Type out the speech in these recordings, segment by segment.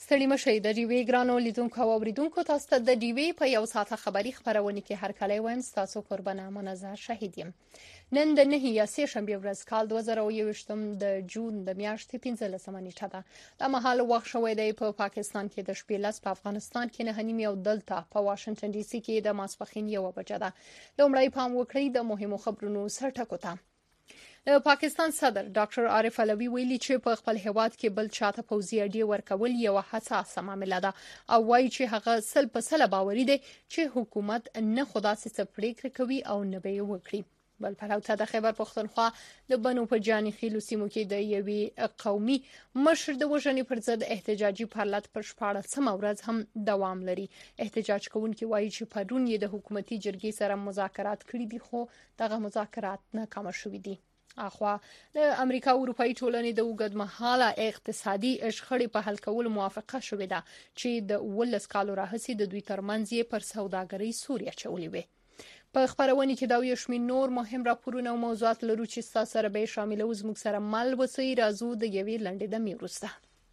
ستړي مشئ د ډیوی ګرانو لیدونکو او اوریدونکو تاسو ته د ډیوی په یو ساعته خبری خبرونه کې هر کله وایم تاسو قربانه منظر شهید یم. نن د 9 یا 3 شنبه ورځ کال 2021 د جون د میاشتې 15 نیټه ده. د مهال وخت شوې دی په پاکستان کې د شپې لس، په افغانستان کې 9:30 او دلته په واشنگټن ډي سي کې د ماسپښین 1 بجه ده. لومړی پام وکړئ د مهمو خبرونو سرټکو ته. د پاکستان صدر ډاکټر عارف علوي ویلي چې په خپل هیواد کې بل چاته پوځي اډې ورکول یو حساسه معاملې ده او وایي چې هغه 100% باوري دی چې حکومت نه خدا څه پریکړه کوي او نه به وکړي. بل پلو ته د خیبر پختونخوا د بنو په جاني خیلو سیمو کې د یوې قومي مشر د وژنې پر ضد احتجاجي پرلط پر 14 ورځ هم دوام لري. احتجاج کوونکي وایي چې پرون یې د حکومتي جرګې سره مذاکرات کړي دي خو دغه مذاکرات ناکام شوي دي. اخوا د امریکا او اروپאי ټولنې د اوږدمهاله اقتصادي شخړې په حل کولو موافقه شوې ده چې د 18 کالو راهیسې د دوی ترمنځ یې پر سوداګرۍ سوري اچولې وي. په خبرونه کې دا یو شمېر نور مهم راپورونه او موضوعات لرو چې تاسو سره به شاملو. زموږ سره مل وسی راځو د یوې لنډې دمې وروسته.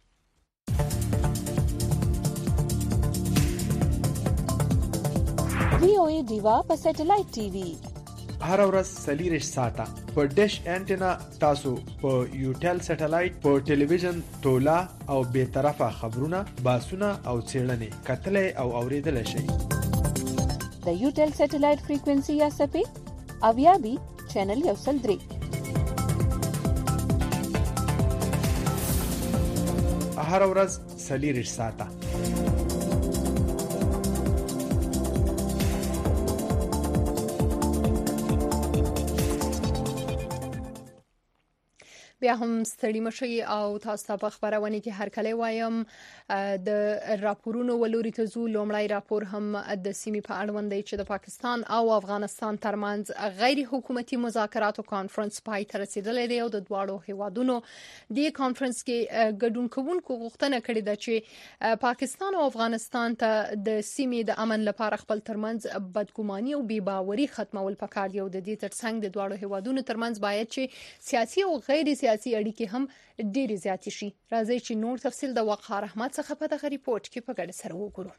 VOA دیوا په سټلایټ ټي وي هر ورځ سلیریش ساعته په ډیش انټینا تاسو په یوټل سټلایټ په ټلویزیون تولا او به طرفه خبرونه باسونه او څېړنې کتلې او اوریدل شي. د یوټل سټلایټ فریکوئنسي یا سپې اویابي چینل یو سل درې هر ورځ سلیریش ساعته. بیا هم ستړي مشئ او تاسو په خبرونه کې هر کله وایم د راپورونو ولوري ته زو. لومړی راپور هم د سیمې په اړوند دی چې د پاکستان او افغانستان ترمنځ غیر حکومتي مذاکراتو کانفرنس پای ته رسیدلی دی او د دواړو هیوادونو د کانفرنس کې ګډون کوونکو غوښتنه کړې ده چې پاکستان او افغانستان ته د سیمې د امن لپاره خپل ترمنځ بدګماني او بې باوري ختمول پکار دی او د دې ترڅنګ د دواړو هیوادونو ترمنځ باید چې سیاسي او غیر سیاسي اړیکې هم ډېرې زیاتې شي. راځي چې نور تفصیل د وقار احمد څخه په دغه ریپورت کې په ګډه سره وګورو.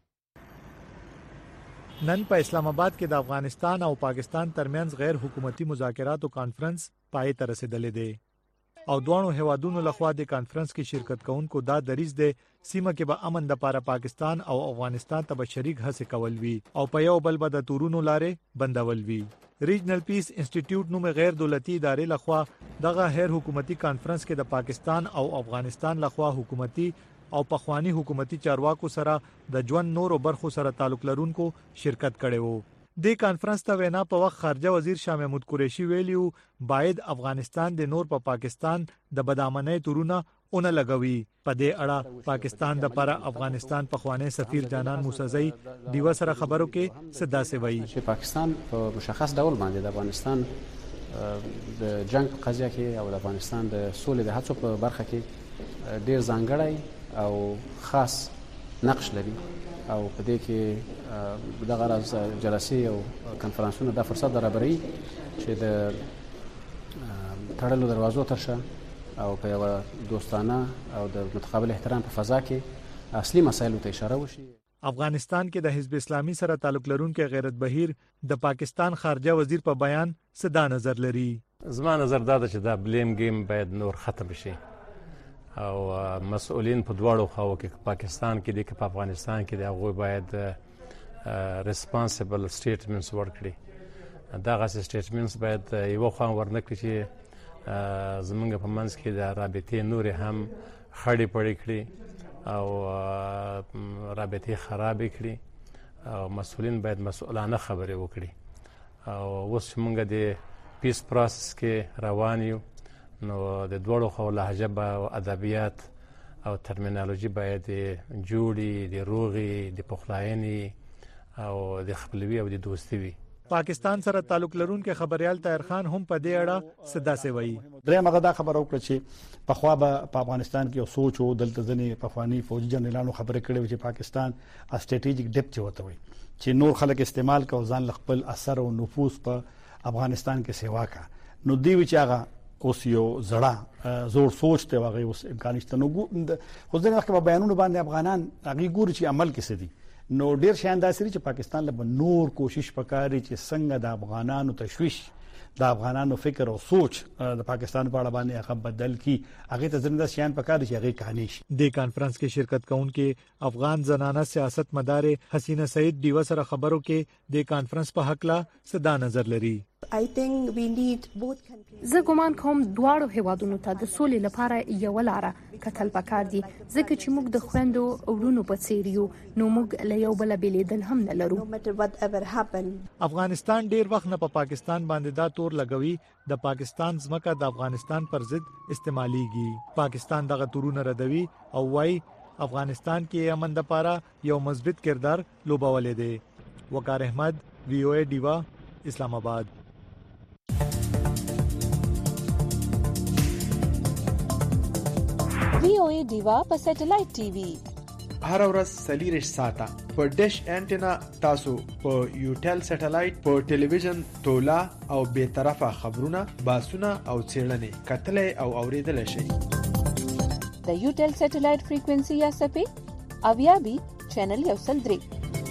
نن په اسلام آباد کې د افغانستان او پاکستان ترمنځ غیر حکومتي مذاکراتو کانفرنس پای ته رسیدلی دی او دوه هیوادونو لخوا د کانفرنس کې شرکت کوونکو دا دریځ دی سیمه کې به امن لپاره پاکستان او افغانستان ته به شریک هڅه کول وي او په یو بل به د تورونو لارې بندول وي. ریجنل پیس انسټیټیوټ نوم غیر دولتي ادارې لخوا دغه غیر حکومتي کانفرنس کې د پاکستان او افغانستان لخوا حکومتي او پخوانی حکومتي چارواکو سره د ژوند نورو برخو سره تعلق لرونکو شرکت کړي وو. د کانفرنس ته وینا په وخت خارجه وزیر شاه محمود قریشي ویلیو باید افغانستان د نور په پاکستان د بدامنۍ تورونه اون لګوي. په دې اړه پاکستان د پر افغانستان پخوانی سفیر جانان موسزی دیو سره خبرو کې صدا سي وایي چې پاکستان په مشخص ډول باندې د افغانستان د جنگ په قضیه کې او د افغانستان د سولې د هڅو په برخه کې ډیر ځانګړی او خاص نقش لري او په دې کې دغه راز جلسې او کنفرانسونه د فرصت برابري چې د تړلو دروازو ترشه او په یو دوستانه او د متقابل احترام په فضا کې اصلي مسایلو ته اشاره وشي. افغانستان کې د حزب اسلامي سره تعلق لرونکو غیرت بهیر د پاکستان خارجه وزیر په بیان صدا نظر لري. زما نظر دا چې دا بلیم گیم باید نور ختم شي او مسؤلین په دواړو خواو کې پاکستان کې دي که په افغانستان کې دي هغه باید ریسپانسیبل سټیټمنټس ورکړي. دا غاس سټیټمنټس باید یو خوا ورنکړي چې زمونږ په منځ کې د رابطې نور هم خړې پړې کړي او رابطې خراب کړي او مسؤلین باید مسؤلانه خبرې وکړي او اوس موږ د پیس پروسس کې روان یو نو د دوړو خو لهجه او ادبیات او ترمینالوژي باید جوړي د روغي د پخلاینې او د خپلوي او د دوستي وي. پاکستان سره تعلق لرونکو خبريال طاهر خان هم په دې اړه صدا سي وایي. درې مغدا خبر وکړه چې په خوا په افغانستان کې سوچ او دلته ځنې پخوانی فوجي جنرالانو خبرې کړې چې پاکستان استراتیژیک ډیپت وته وي چې نور خلک استعمال کو ځان خپل اثر او نفوذ په افغانستان کې سیوا کا. نو دی چې هغه اوس یو زړه زور سوچ ته واغې اوس امکان شته. نو خو ځکه چې په بیانونو باندې افغانان هغه ګوري چې عمل کې سدي، نو ډیر شان داسري چې پاکستان له نور کوشش وکړي چې څنګه د افغانانو تشویش، د افغانانو فکر او سوچ د پاکستان په اړه باندې هغه بدل کی، هغه ته زنده شان پکاره چې هغه کہانی شي. د کانفرنس کې شرکت کونکي افغان زنانه سیاست مدار حسینه سعید دیو سره خبرو کې د کانفرنس په حق لا صدا نظر لري. زه ګومان کوم دواړو هیوادونو ته د سولې لپاره یو لاره کتل پکار دي، ځکه چې موږ د خويندو ورونو په څیر یو، نو موږ له یو بل بیلیدل هم نه لرو. افغانستان ډیر وخت نه په پاکستان باندې دا تور لګوي د پاکستان ځمکه د افغانستان پر ضد استعماليږي. پاکستان دغه تورونه ردوي او وايي افغانستان کې امن د پاره یو مثبت کردار لوبولې دي. وقار احمد، VOA ډیوا، اسلام آباد. VOA ډیوا په سټلایټ ټي وي هر ورځ 40 ساعته په ډیش انټینا تاسو په یوټل سټلایټ په ټلویزیون تولا او به طرفه خبرونه، باسونه او څېړنې کتلې او اوریدل شي. د یوټل سټلایټ فریکوئنسي یا سپې اویابي چینل 103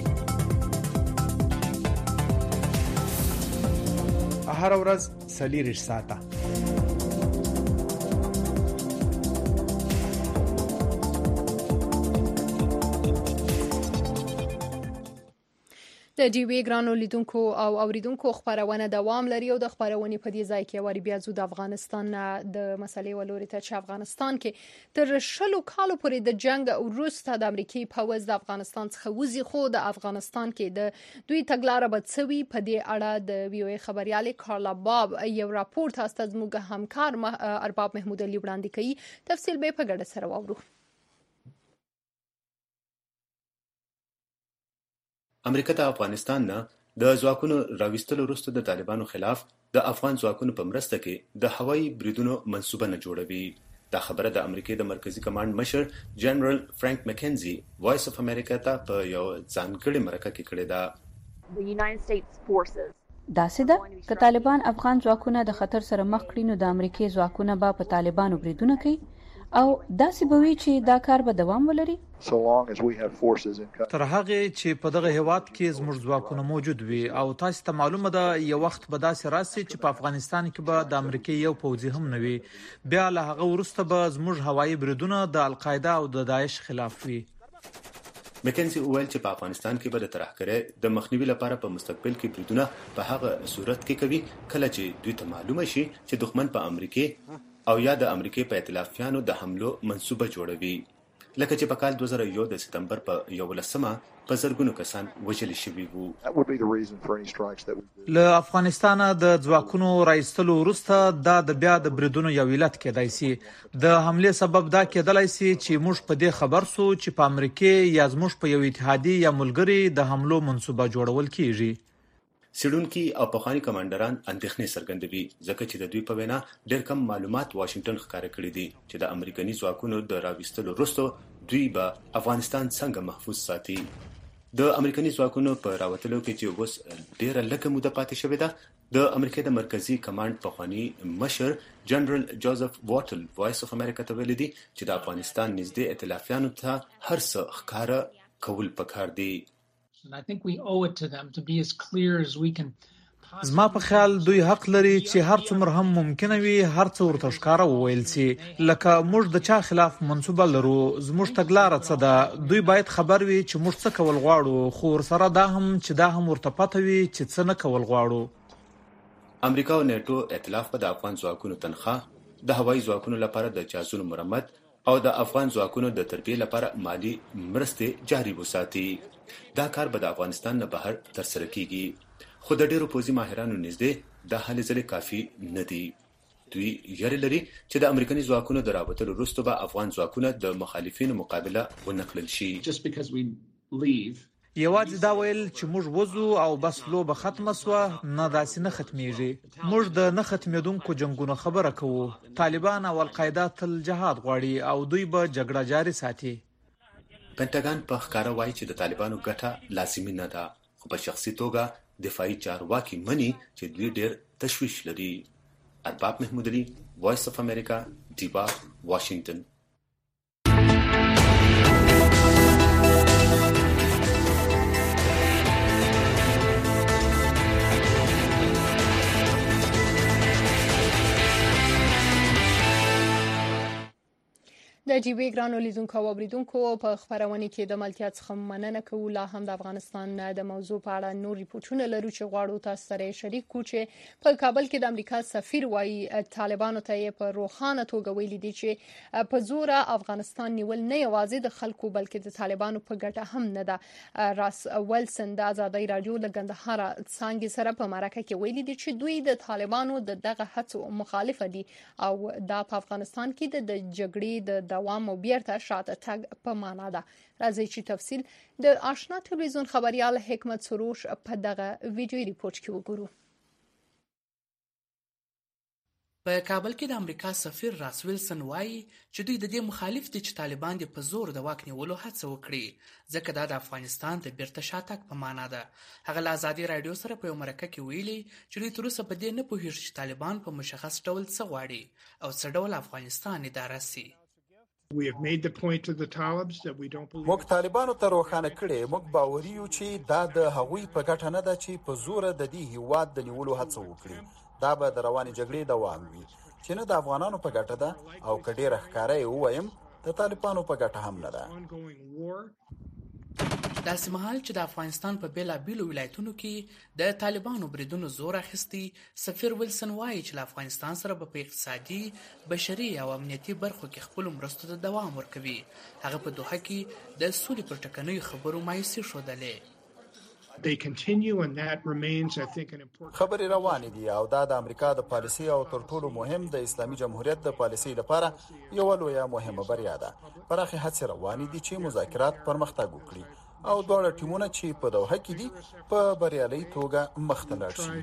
هر ورځ 40 ساعته. د ډیوی ګرانو لیدونکو او اوریدونکو خبرونه دوام لري او د خبرونې په دې ځای کې وری بیا زو د افغانستان د مسلې ولوري ته چې افغانستان کې تر 10 کالو پورې د جنگ وروسته د امریکای پوځ د افغانستان څخه وځي، خو د افغانستان کې د دوی تګلارې بدسوي. په دې اړه د VOA خبريال کارلا باب یو راپور تاسو ته زموږ همکار ارباب محمود علي وړاندې کوي. تفصیل به په ګډه سره واورو. امریکا د افغانستان نه د ځواکونو راوستلو وروسته د طالبانو خلاف د افغان ځواکونو په مرسته کې د هوایي بریدونو منصوبه نه جوړوي. دا خبره د امریکای د مرکزی کمانډ مشر جنرال فرانک مکنزي وایس اف امریکا ته په یو ځانګړي مرکه کې کړې ده. داسې ده چې طالبان افغان ځواکونه د خطر سره مخ کړي، نو د امریکای ځواکونه به په طالبانو بریدونه کوي او داسې به وي چې دا کار به دوام ولري. تر هغه چې په دغه هیواد کې زموږ ځواکونه موجود وي او تاسو ته معلومه ده یو وخت به داسې راسي چې په افغانستان کې به د امریکای یو پوځي هم نه وي، بیا له هغه وروسته به زموږ هوایي بریدونه د القاعده او د داعش خلاف وي. مکنزي وویل چې په افغانستان کې به د ترهګرۍ د مخنیوي لپاره په مستقبل کې بریدونه په هغه صورت کې کوي کله چې دوی ته معلومه شي چې دښمن په امریکای او یا د امریکای په ائتلافیانو د حملو منصوبه جوړوي، لکه چې په کال 2001 د سپتمبر په 11مه په زرګونو کسان وژل شوي وو. له افغانستان د ځواکونو راایستلو وروسته دا د بیا د بریدونو یو علت کېدای شي. د حمله سبب دا کېدلای شي چې موږ په دې خبر سو چې په امریکا یا زموږ په یو اتحادیه یا ملګری د حملو منصوبه جوړول کیږي. سیډونکي او پخوانی کمانډران اندېښنې څرګندوي ځکه چې د دوی په وینا ډېر کم معلومات واشنگټن ښکاره کړي دي چې د امریکایي ځواکونو د راوستلو وروسته دوی به افغانستان څنګه محفوظ ساتي. د امریکایي ځواکونو په راوتلو کې چې اوس ډېره لږه موده پاتې شوې ده، د امریکا د مرکزی کمانډ پخوانی مشر جنرال جوزف واټل وایس اف امریکا ته ویلي دي چې د افغانستان نږدې ائتلافیانو ته هر څه ښکاره کول پکار دي. زما په خیال دوی حق لري چې هر څومره هم ممکنه وي هر څه ورته ښکاره وویل شي، لکه موږ د چا خلاف منصوبه لرو، زموږ تګلارې څه ده، دوی باید خبر وي چې موږ څه کول غواړو، خو ورسره دا هم ورته پته وي چې څه نه کول غواړو. امریکا او نیټو ائتلاف په د افغان ځواکونو تنخواه، د هوایي ځواکونو لپاره د جهازونو مرمت او د افغان ځواکونو د تربیې لپاره مالی مرستې جاري وساتي. دا کار به د افغانستان نه بهر ترسره کیږي، خو د ډیرو پوځي ماهرانو نږدې دا هلې ځلې کافي نه دي. دوی یری لري چې د امریکایي ځواکونو د راوتلو وروسته به افغان ځواکونه د مخالفینو مقابله ونکړل شي. یوازې دا ویل چې موږ وځو او بس لوبه ختمه سوه، نه داسې نه ختمیږي. موږ د نه ختمېدونکو جنگونو خبره کوو. طالبان او القاعده تل جهاد غواړي او دوی به جګړه جاري ساتي. پنټاګان په ښکاره وایي چې د طالبانو ګټه لازمي نه ده، خو په شخصي توګه دفاعي چارواکي مني چې دوی ډېر تشویش لري. ارباب محمود علي، وایس اف امریکا، دیبا، واشنگتن. د جی بی ګرانو لیدونکو او اوریدونکو په خبرونه کې د ملکیت څخه مننه کوو. لا هم د افغانستان د موضوع په اړه نور ریپورتونه لرو چې غواړو تاسو سره شریک کړو چې په کابل کې د امریکا سفیر وایي طالبانو ته په روخانه توګه ویلي دي چې په زور افغانستان نیول نه یوازې د خلکو بلکې د طالبانو په ګټه هم نه ده. راس ویلسن د ازادي رادیو له ګندهار څنګه سره په مرکه کې ویلي دي چې دوی د طالبانو دغه هڅو مخالفه دي او دا په افغانستان کې د جګړې د دوام او بیرته شاته تګ په معنا ده. راځي چې تفصیل د آشنا ټلویزیون خبريال حکمت سروش په دغه ویډیو ریپورت کې وګورو. په کابل کې د امریکا سفیر راس ویلسن وایي چې دوی د دې مخالف دي چې طالبان د په زور د واک نیولو هڅه وکړي ځکه دا د افغانستان د بیرته شاتګ په معنا ده. هغه له ازادي رادیو سره په مرکه کې ویلي چې دوی تر اوسه په دې نه پوهیږي چې طالبان په مشخص ډول څه غواړي او څه ډول افغانستان اداره سي. موږ طالبانو ته روښانه کړي موږ باوري یو چې دا د هغوی په ګټه نه ده چې په زور د دې هیواد د نیولو هڅه وکړي. دا به د رواني جګړې دوام وي چې نه د افغانانو په ګټه ده او کډې راخکارې وایم د طالبانو په ګټه هم نه ده. داسې مهال چې د افغانستان په بیلابیلو ولایتونو کې د طالبانو بریدونو زور اخیستی، سفیر ویلسن وایي چې له افغانستان سره په اقتصادي، بشري او امنیتي برخو کې خپل مرستو ته دوام ورکوي. هغه په دوحه کې د سولې پر ټکنیو خبرو مایوسي ښودلې. خبرې روانې دي او دا د امریکا د پالیسي او تر ټولو مهم د اسلامي جمهوریت د پالیسي لپاره یو لویه مهمه بریا ده. پراخه هڅې روانې دي چې مذاکرات پرمختګ وکړي او دواړه ټیمونه چې په دوحه کې دي په بریالي توګه مخ ته لاړ شي.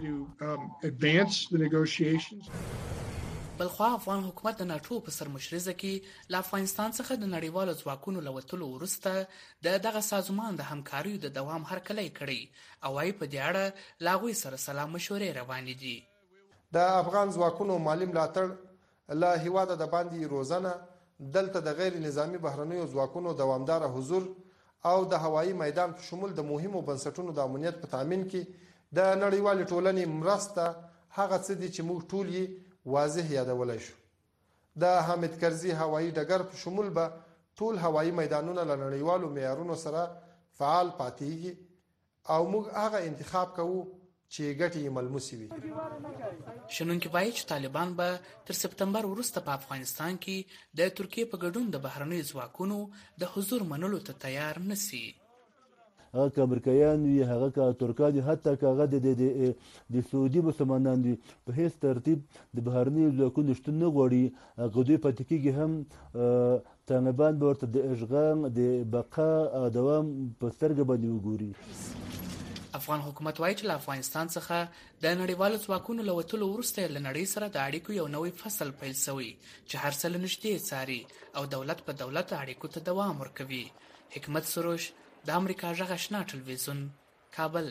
بلخوا افغان حکومت د ناټو په سرمشرزه کې له افغانستان څخه د نړیوالو ځواکونو له وتلو وروسته دغه سازمان د همکاریو د دوام هرکلی کړی او وايي په دې اړه له هغوی سره سلا مشورې روانې دي. د افغان ځواکونو مالي ملاتړ له هیواده د باندې روزنه دلته د غیر نظامی بهرنیو ځواکونو دوامدار حضور او د هوایي میدان په شمول د مهمو بنسټونو د امنیت په تامین کې د نړیوال ټولنې مرسته هغه څه دي چې موږ ټول یې واضح یادولای شو. د حامد کرزي هوایي ډګر په شمول به ټول هوایي میدانونه له نړیوالو معیارونو سره فعال پاتېږي او موږ هغه انتخاب کوو چې ګټې ملموسې وي. شنونکي وایي چې طالبان به تر سپتمبر وروسته په افغانستان کې د ترکیې په ګډون د بهرنیو ځواکونو د حضور منلو ته تیار نشي. هغه که امریکایان وي، هغه که ترکان وي، حتی که هغه د سعودي مسلمانان وي، په هیڅ ترتیب د بهرنیو ځواکونو شتون نه غواړي. که دوی پاتې کېږي هم طالبان به ورته د اشغال د بقا او دوام په سترګه باندې وګوري. افغان حکومت وایي چې له افغانستان څخه د نړیوالو ځواکونو له وتلو وروسته له نړۍ سره د اړیکو یو نوی فصل پیل شوی چې هر څه له نږدې څاري او دولت په دولت اړیکو ته دوام ورکوي. حکمت سروش، د امریکا غږ آشنا ټلویزیون، کابل.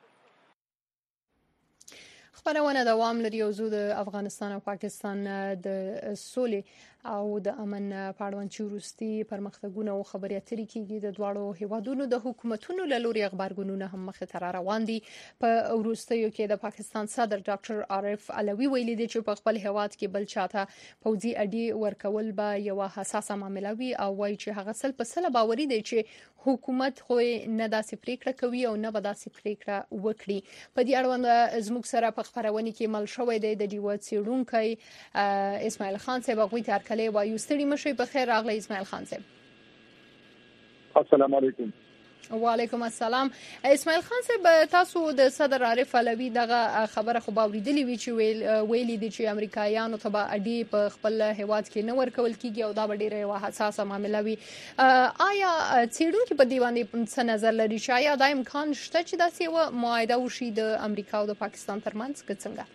خبرونه دوام لري او زه د افغانستان او پاکستان د سولې او د امن په اړه چې وروستي پرمختګونه او خبرې اترې کېږي د دواړو هیوادونو د حکومتونو له لوري خبرګونونه هم مخ ته روان دي. په وروستیو کې د پاکستان صدر ډاکټر عارف علوي ویلي دی چې په خپل هیواد کې بل چاته پوځي اډې ورکول به یو حساسه معامله وي او وایي چې هغه سل په سل باوري دی چې حکومت خو نه داسې پریکړه کوي او نه به داسې پریکړه وکړي. په دې اړه زموږ سره په خبرونه کې مل شوی دی د ډیو څېړونکی اسماعیل خان صاحب. غوي ترکلې وایو ستړي مشي په خیر راغلی اسماعیل خان صاحب. السلام علیکم. وعلیکم السلام. اسماعیل خان صاحب، تاسو د صدر عارف علوي دغه خبره خو باوریدلې وی چې ویلي دي چې امریکایانو ته به اډې په خپل هیواد کې نه ورکول کیږي او دا به ډیره یو حساسه معامله وي. آیا څېړونکي په دې باندې څه نظر لري چې آیا دا امکان شته چې داسې یو معاهده وشي د امریکا او د پاکستان ترمنځ که څنګه؟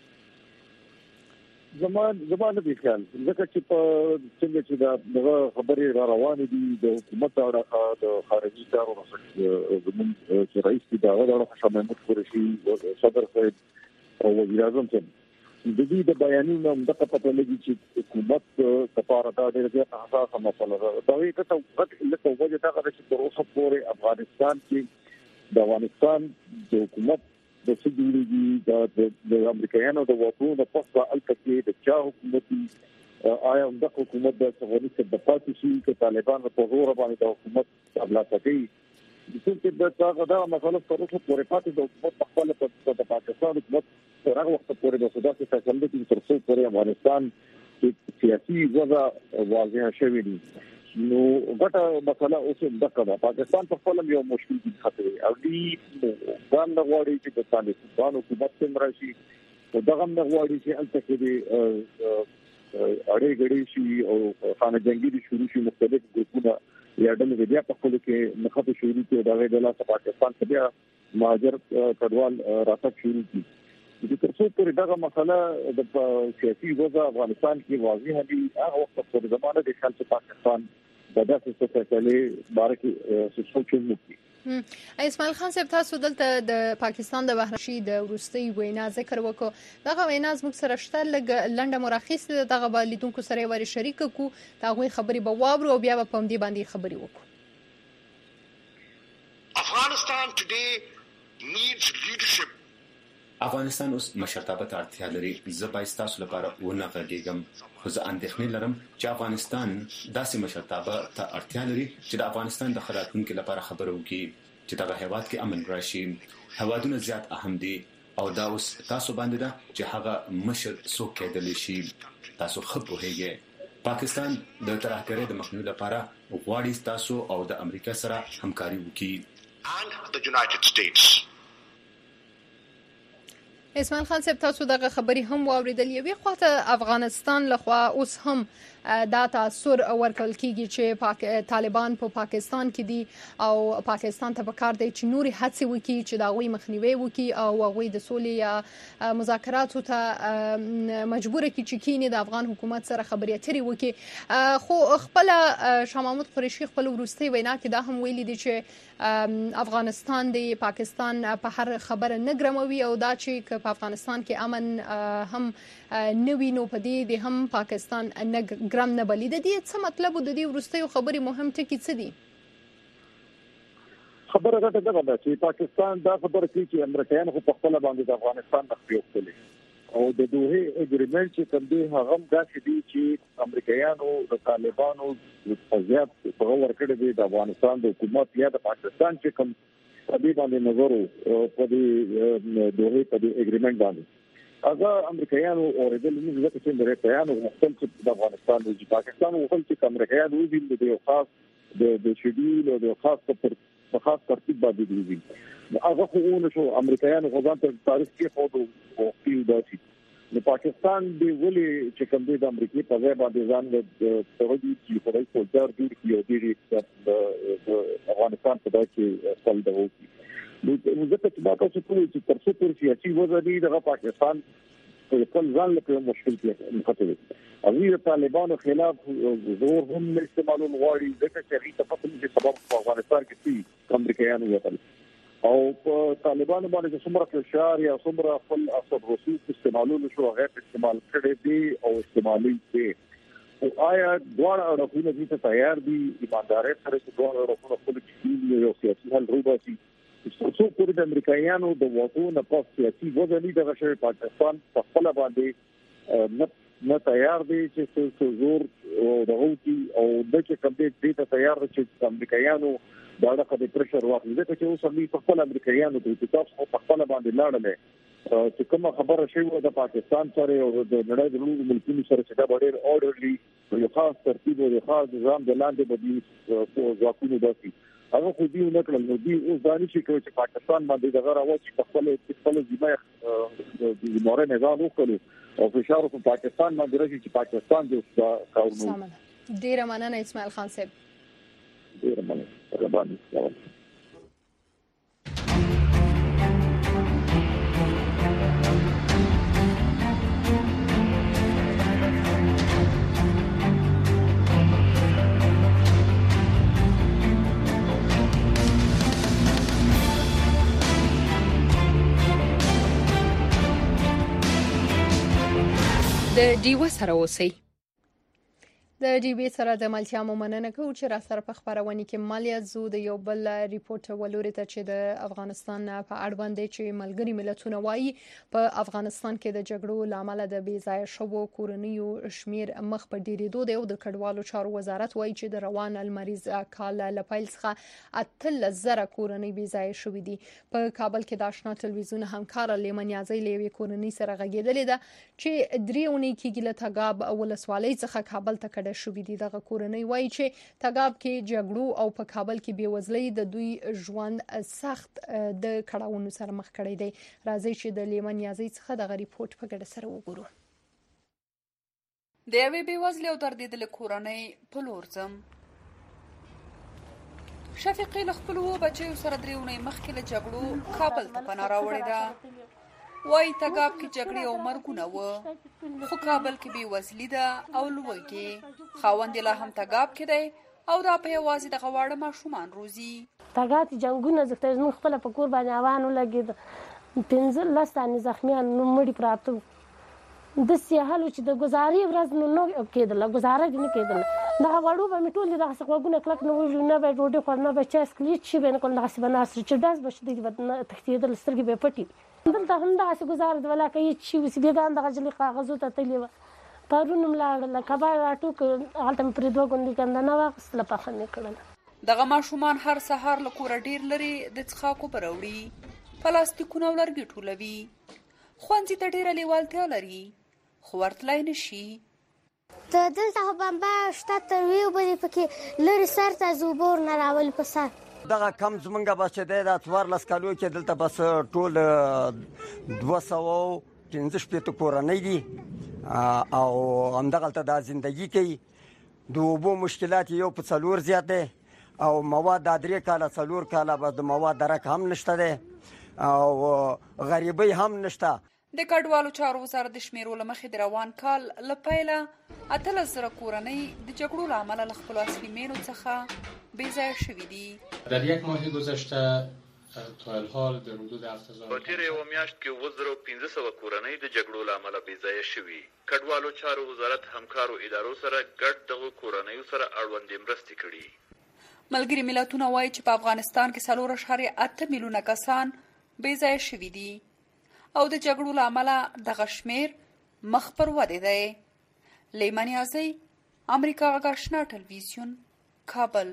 زمانه دي خیال ځکه چې په څنګه چې دا خبرې را روانې دي د حکومت او د خارجي چارو زموږ چې رئیس دی دا د حشمت محمود قریشي صدر صاحب او وزیر اعظم صاحب د دې د بیانونو د پته لګي چې حکومت لپاره دا ډېر حساسه مسله ده. دا یو څه وخت لکه وجه دا غواړي چې تر اوسه پورې افغانستان کې د افغانستان د حکومت د سګوري د امریکایانو د واکونو د پخوا الکه د چا حکومت آیا د حکومت د افغانستان د پاتې شي چې طالبان په زور باندې د حکومت ابلاغ کوي. چې دا دا مسله تر اوسه پورې پاتې د حکومت په خپل د پاکستان حکومت تر هغه وخت پورې د سودا څخه څنګه چې تر څو پورې افغانستان کې سیاسي وضع واضح شوی دی. نو غټه مسله اوس د پاکستان په خپل یو مشکل دي خطرې او دې ځان غواړي چې د طالبان حکومت څنګه راشي او دغه غواړي چې الته کې اړې غړي شي او خانه جنگي دي شروع شي مختلف ګروپونه یا ډلې بیا په خپل کې مخه شروع کړي دا غوډه له پاکستان څخه بیا مهاجر کډوال راتګ شروع کړي. د تر څو پورې دغه مسله د سیاسي وضع افغانستان کې واضح دي هغه وخت پورې زمانه د خلک پاکستان د داسې څه باره کې سوچ وکړي. اسماعیل خان صاحب تاسو دلته د پاکستان د بهرنی د وروستي وینا ذکر وکړو دغه وینا زموږ سره شته لږ لنډه مراخص دغه بالیدونکو سره ور شریک کو دغه خبري به واورو او بیا په دې باندې خبري وکړو. Afghanistan today needs leadership. افغانستان اوس مشرتابه ته اړتیا لري. زه باید تاسو لپاره ونه غږیږم خو زه اندېښنې لرم چې افغانستان داسې مشرتابه ته اړتیا لري چې د افغانستان د خلاتونکو لپاره خبرو وکړي چې دغه هیواد کې امن راشي. هیوادونه زیات اهم دي او دا اوس تاسو باندې ده چې هغه مشر څوک کېدلی شي. تاسو ښه پوهیږئ پاکستان د ترهګرۍ د مخنیوي لپاره غواړي تاسو او د امریکا سره همکاري وکړي and the United States. اسماعیل خان صاحب تاسو دغه خبري هم واوریدل. یوې خواته افغانستان لخوا اوس هم دا تاثیر ورکول کیږي چې طالبان په پاکستان کې دي او پاکستان ته پکار دی چې نوري هڅې وکړي چې دا غوي مخنیوي وکړي او غوي د سولې یا مذاکراتو ته مجبور کړي چې کینی د افغان حکومت سره خبرې اترې وکړي. خو خپل شاه محمود قریشي خپل ورستي وینا کې دا هم ویلي دي چې افغانستان د پاکستان په هر خبره نه ګرموي او دا چې په افغانستان کې امن هم نوي نو په دې هم پاکستان نه ګرم نه بلی. د دې څه مطلب د دې ورستیو خبري مهم ټکی څه دي؟ خبره غټه ده چې پاکستان دا خبره کوي چې امریکایان خو په خپل باندې د افغانستان نقض وکړي او د دوه اګریمنت چې کوم دی هغه دا چې چې امریکایانو د طالبانو د فزیات په ور کړی دی د افغانستان د حکومت یا د پاکستان چې کوم په دې باندې نظر په دې دوه په دې اګریمنت باندې هغه امریکایانو اوریدل موږ ځکه چې امریکایانو مختلف د افغانستان او پاکستان او خپل امریکایانو ویل د یو خاص د شډیول او د خاص ترتیب باندې دي هغه خو شو امریکایانو غوښتل ته تاریخ کې خو او پیوداسي نو پاکستان دی ولې چې کوم د امریکای په ځای باندې ځان د سعودي چې په دې فولډر جوړ کیو د افغانستان په دای کې خپل د وکی نو ځکه چې دا تاسو چې تر څو پورې سیاسي وضعي د پاکستان په خپل ځان له مشکل کې مخاطب او د طالبانو خلاف زور هم استعمالول غواړي ځکه چې هغه په خپل سبب په افغانستان کې امریکایانو وکړي او په طالبانو باندې څومره فشار یا څومره خپل اثر رسوب استعمالول شو هغه استعمال کړي دي او استعمالي دي او آیا دواړه اړخونه دې ته تیار دي ایمانداري سره چې دواړه اړخونه خپل کې یو سیاسي حل روباسي څو پورې د امریکایانو د واکونو په سیاسي وضعي د غشي پاکستان په خپل باندې نه تیار دي چې څو زور د هوتي او د چې کوم دې ته تیار دي چې امریکایانو دا د پرشر واخلي ځکه چې اوس هم په خپل امریکایانو د تاسو په خپل باندې لاړل چې کومه خبره شوی د پاکستان سره او د نړۍ د لوی ملکونو سره چې دا ډېر اورډرلی یو خاص ترتیب او خاص نظام د لاندې بدی ځواکونو داسي هغه خو دې نه کړل نو دې اوس دانش کوي چې پاکستان باندې دغه راوځي چې خپل ځمکه د مورې نظام وکړي او فشار په پاکستان باندې راځي چې پاکستان دې کارونه ډیر مننه اسماعیل خان صاحب ډیر مننه د ډیوه سره اوسئ. د ډیوی سره د ملتیا مننه کوو چې را سره په خبرونه کې مالیه زو د یو بل ریپورت ولوري ته چې د افغانستان په اړه باندې چې ملګری ملتونه وایي په افغانستان کې د جګړو لامل د بیځای شوو کورنیو شمیر مخ په ډیریدو دی او د کډوالو چارو وزارت وایي چې د روان المریض کال لپیل څخه 8000 کورنۍ بیځای شوې دي. په کابل کې د آشنا ټلویزیون همکار لیمن یازی لوي کورنۍ سره غږیدلې ده چې دریونی کېږي له تګاب ولسوالۍ څخه کابل ته شوې دي. دغه کورنۍ وایي چې تګاب کې جګړو او په کابل کې بیوزلۍ د دوی ژوند سخت د کړاوونو سره مخ کړی دی. راځي چې د لیمن یازی څخه دغه ریپورت په ګډه سره وګورو. د یوې بیوزلې او دردېدلې کورنۍ په لور ځم. شفیقې له خپلو بچیو سره 3 اونۍ مخکې له جګړو کابل ته پناه راوړې ده. وای تګاب کې جګړې او مرګونه و خو کابل کې بیوزلي ده او لوږې. خاوند لا هم تګاب کې دی او دا په یوازې د غواړه ماشومان روزي. تګاب جنگونه زکه زموږ خپل په کور باندې اوانو لګید 15 تانه زخمیان نو مړي پراته د سیاحلو چې د گزاري ورځ نو کېدل گزاره نه کېدل. دا وړو به میټول دغه څنګهونه کلک نو نه به ډوډۍ خور نه به چا سکلیټ شي بین کول دغه بناس چې داس بش دي تختیدل سترګې به پټي دلته هم دغه گزاره د ولا کوي چې وس بیگان دغه جلی کاغذو ته تللی پرونم لاړ کبا راټوک هلته پرې دوه غوندې کنده نه واغستله په خنه کړل. دغه ماشومان هر سهار له کور ډیر لري د څښاکو پروړي پلاستیکونه ولرګي ټولوي. خوانځي ته ډیره لیوالتیا لري خو ورتلای نشي. ته دلته بمبا شته تروي وبدي پکې لري سر ته زوبور نه راول په سر دغه کم زمونږه بس چې د 14 کالو کې دلته بس ټول 215 کورنۍ دي او همدغه ته د ژوندۍ کوي. د اوبو مشکلات یو په څلور زیات دي او مواد د 3 کاله 4 کاله به د مواد درک هم نشته دي او غریبۍ هم نشته. د کډوالو چارو وزارت د شمیرو لمخې د روان کال لپیله 8000 کورنۍ د جګړو له امله له خپلو اصلي مینو څخه بی‌ځایه شوي دي. در یک ماه گذشته تا الحال در حدود 7000 په تیره یوه میاشت کې 1500 کورنۍ د جګړو له امله بی‌ځایه شوي. کډوالو چارو وزارت همکارو ادارو سره ګډ دغو کورنیو سره اړوندې مرستې کړي. ملګري ملتونه وایي چې په افغانستان کې 4.8 میلیونه کسان بی‌ځایه شوي دي او د جګړو له امله دغه شمیر مخ پر ودې دی. لیمن یازی امریکا غږ آشنا ټلویزیون کابل.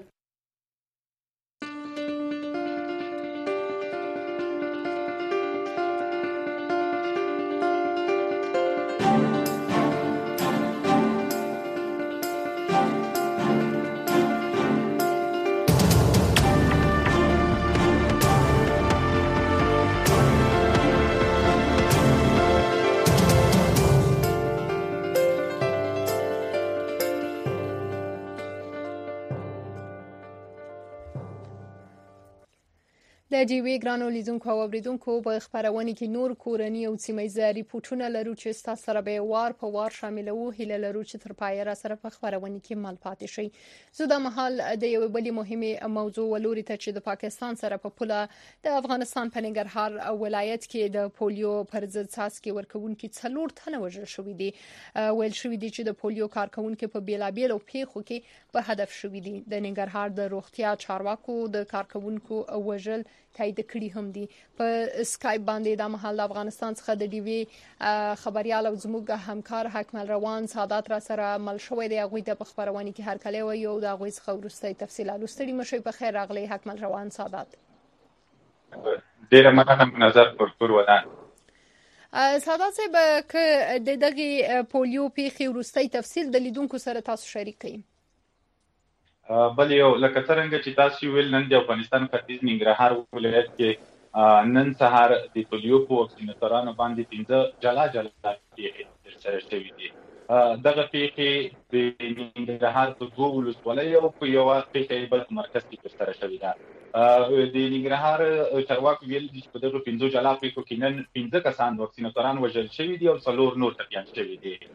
د ډیوی ګرانو لیدونکو او اوریدونکو په خبرونه کې نور کورنی او سیمایي ریپورتونه لرو چې تاسو سره به وار په وار شاملو هله لرو چې تر پای را سره په خبرونه کې مل پاتې شي. زه د محل د یو بل مهمه موضوع ولوري ته چې د پاکستان سره په پوله د افغانستان په ننګرهار ولایت کې د پولیو پر ضد څاڅکي ورکوونکو 4 تنه وژل شوې دي. ویل شوې دي چې د پولیو کارکونکو په بیلابیلو پیښو کې په هدف شوې دي. د ننګرهار د روغتیا چارواکو د کارکونکو وژل تایید کړي هم دي. په اسکایپ باندې د محل افغانستان څخه د ډیوی خبريال او زموږ همکار حکمل روان سعادت را سره مل شوې دی. هغه د خبرونه کې هر کله وي او د هغه څخه ورسته تفصیلات لستړي مشي. په خیر راغلی حکمل روان سعادت. ډیره مننه نظر پر ودان. سعادت صاحب که دغه پولیو پیښې ورسته تفصیل د لیدونکو سره تاسو شریک کړئ. بل یو لکه څنګه چې تاسو ویل نن د افغانستان ختیځ ننګرهار ولایت کې نن سهار د پولیو په واکسیناتورانو باندې 15 جلا پیښې ترسره شوې دي. دغه پیښې د ننګرهار په 2 ولسوالیو او په یو پیښه بل مرکز کې ترسره شوې ده. د ننګرهار چارواکو ویل چې په دغه 15 جلا پیښو کې نن 15 کسان واکسیناتوران وژل شوي دي او 4 نور ټپیان شوي دي.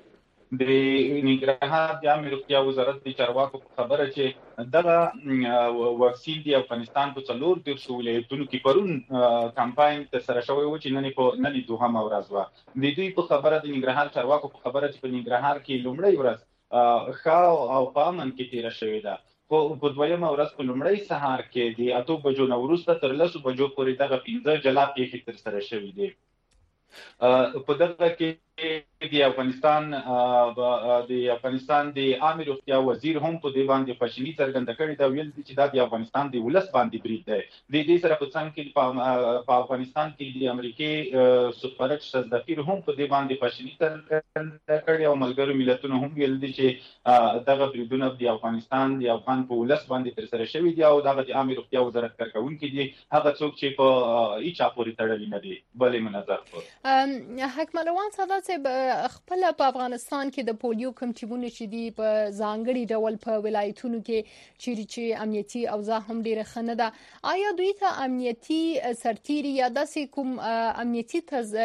د ننګرهار د عامه روغتیا وزارت د چارواکو په خبره چې دغه واکسین د افغانستان په 14 ولایتونو کې پرون کمپاین ترسره شوی و چې نن دوهمه ورځ وه. د دوی په خبره د ننګرهار چارواکو په خبره چې په ننګرهار کې لومړۍ ورځ ښه او په امن کې تېره شوې ده. په دویمه ورځ په لومړی سهار کې د 8 بجو نه وروسته تر 10 بجو پورې دغه 15 جلا پیښې ترسره شوې دي. په دغه کې د افغانستان د عامه روغتیا وزیر هم په دې باندې خوشحالي څرګنده کړې ده، ویل دي چې دا د افغانستان د ولس باندې برید دی. د دې سره په څنګ کې په افغانستان کې د امریکای سفارت سفیر هم په دې باندې خوشحالي څرګنده کړې او ملګرو ملتونو هم ویل دي چې دغه بریدونه د افغانستان د افغان په ولس باندې ترسره شوي دي او دغه د عامه روغتیا وزارت کارکونکي دي هغه څوک چې په هیڅ پورې تړلي نه دي بلې منظر حکم روان ساده خپل په افغانستان کې د پولیو کوم ټیمونه چې دي په ځانګړي ډول په ولایتونو کې چې امنیتي اوضاع هم ډیره ښه نه ده، آیا دوی ته امنیتي سرتیري یا داسې کوم امنیتي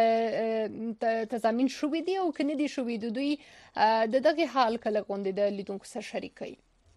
تضامین شوي دي او که نه دي شوي دوی د دغه حال کله غونډې د لیدونکو سره شریک کوي؟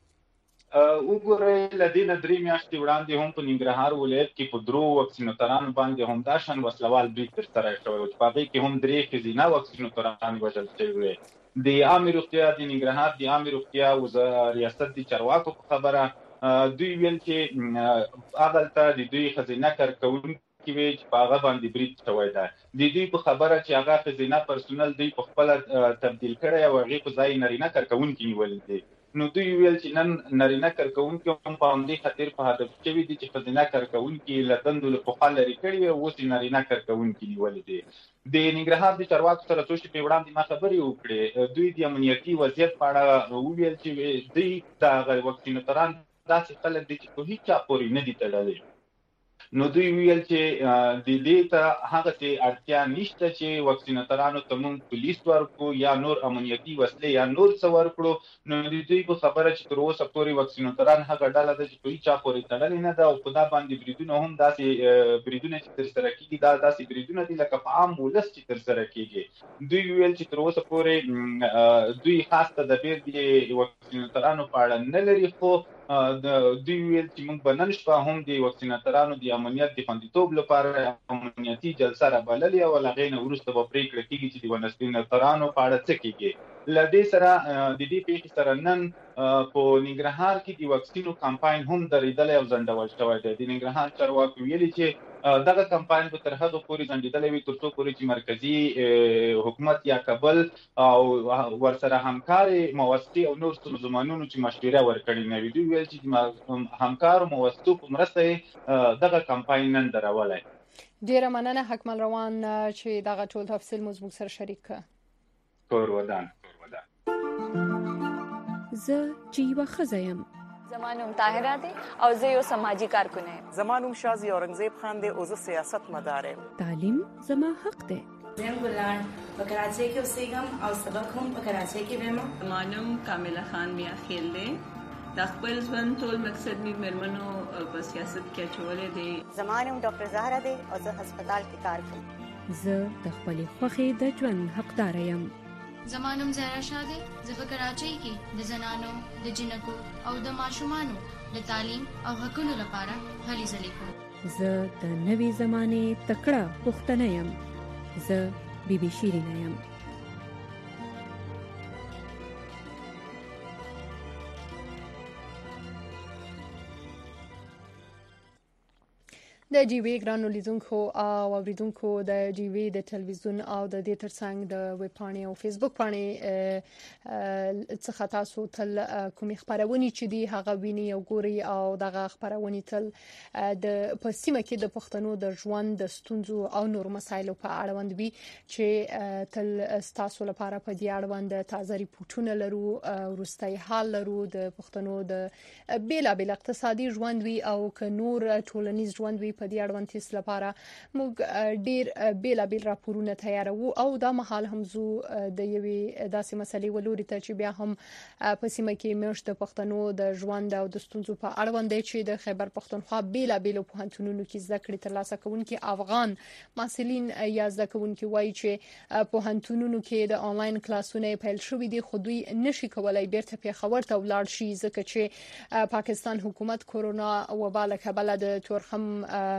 وګورئ له دې نه 3 میاشتې وړاندې هم په ننګرهار ولایت کې په 3 واکسینوترانو باندې هم دا شان وسلوال برید ترسره شوی و چې په هغې کې هم 3 ښځینه واکسینوتران وژل شوي وې. د عامه روغتیا د ننګرهار د عامه روغتیا ریاست د چارواکو په خبره دوی ویل چې هغلته د دوی ښځینه کارکوونکي وې چې په هغه باندې برید شوی ده. د دوی په خبره چې هغه ښځینه پرسونل دوی په خپله تبدیل کړی او هغې په ځای نارینه کارکوونکي نیولي دي. نو دوی ویل چې نن نارینه کارکوونکي هم په همدې خاطر په هدف شوي دي چې ښځینه کارکوونکي له دندو له پخوا لرې کړي وي او اوس یې نارینه کارکوونکي نیولي دي. د ننګرهار د چارواکو سره څو شپې وړاندې ما خبرې وکړې. دوی د امنیتي وضعیت په اړه وویل چې دوی دغه واکسینوتران داسې خلک دي چې په هیڅ چا پورې نه دي تړلي. نو دوی ویل چې د دې ته هغسې اړتیا نشته چې واکسینوترانو ته موږ پولیس ورکړو یا نور امنیتي وسلې یا نور څه ورکړو. نو د دوی په خبره چې تر اوسه پورې واکسینوتران هغه ډله ده چې په هیڅ چا پورې تړلې نه ده او په دا باندې بریدونه هم داسې بریدونه چې ترسره کېږي دا داسې بریدونه دي لکه په عام ولس چې ترسره کېږي. دوی ویل چې تر اوسه پورې دوی خاص تدابیر د واکسینوترانو په اړه نه لري، خو دوی ویل چې موږ به نن شپه هم د واکسیناترانو د امنیت د خوندیتوب لپاره امنیتي جلسه رابللې او له هغې نه وروسته به پرېکړه کېږي چې د واکسیناترانو په اړه څه کېږي. له دې سره د دې پیښې سره نن په ننګرهار کې د واکسینو کمپاین هم درېدلی او ځنډول شوی دی. د ننګرهار چارواکو ویلي چې دغه کمپاین به تر هغه پورې ځنډېدلی وي تر څو پورې چې مرکزي حکومت یا کابل او ورسره همکارې مؤسسې او نور سازمانونو چې مشوره ورکړې نه وي. دوی ویل چې همکارو مؤسسو په مرسته یې دغه کمپاین نن درولی. ډېره مننه حکمل روان چې دغه ټول تفصیل مو زموږ سره شریک کړه. کور ودان. زه چې یوه ښځه یم. زما نوم طاهره دی او زه یو سماجي کارکونه یم. زما نوم شازي اورنګزیب خان دی او زه سیاست مدار یم. تعلیم زما حق دی. زم ګلان په کراچۍ کې اوسېږم او سبق هم په کراچۍ کې وایم. زما نوم کامله خان میا خیل دی. د خپل ژوند ټول مقصد مې مېرمنو په سیاست کې اچولی دی. زما نوم ډاکټر زهره دی او زه هسپتال کې کار کوم. زه د خپلې خوښې د ژوند حقداره یم. زما نوم زهرا شاه دی. زه په کراچۍ کې د زنانو د جنکو او د ماشومانو د تعلیم او حقونو لپاره هلې ځلې کوم. زه د نوې زمانې تکړه پښتنه یم. زه بی بی شیرینه یم. د جیوی ګرانو لیدونکو او اوریدونکو د جیوی د تلویزیون او د دې ترڅنګ د ویب پاڼې او فیسبوک پاڼې څخه تاسو تل کومې خبرونه چې دی هغه ویني او ګوري او دغه خبرونه تل د پسیمه کې د پښتنو د ژوند د ستونزو او نور مسایلو په اړه وي چې تل تاسو لپاره په دې اړه تازه ریپورتونه لرو، ورستۍ حال لرو د پښتنو د بیلابل اقتصادي ژوند وي او ک نور ټولنیز ژوند وي په دې اړوند تیس لپاره موږ ډیر بیلابیل راپورونه تیاروو او دا مهال هم زو د یوې داسې مسلې ولوري ته چې بیا هم په سیمه کې مشت پښتنو د ژوند او د ستونزو په اړوند دی چې د خیبر پښتونخوا بیلابیل پوهنتونونو کې زده کړې ترلاسه کوونکي افغان محصلین یا زده کوونکي وایي چې پوهنتونونو کې د انلاین کلاسونه پیل شوې دي خو دوی نشي کولای بیرته پیښور ته ولاړ شي ځکه چې پاکستان حکومت کورونا وبا له کبله د تورخم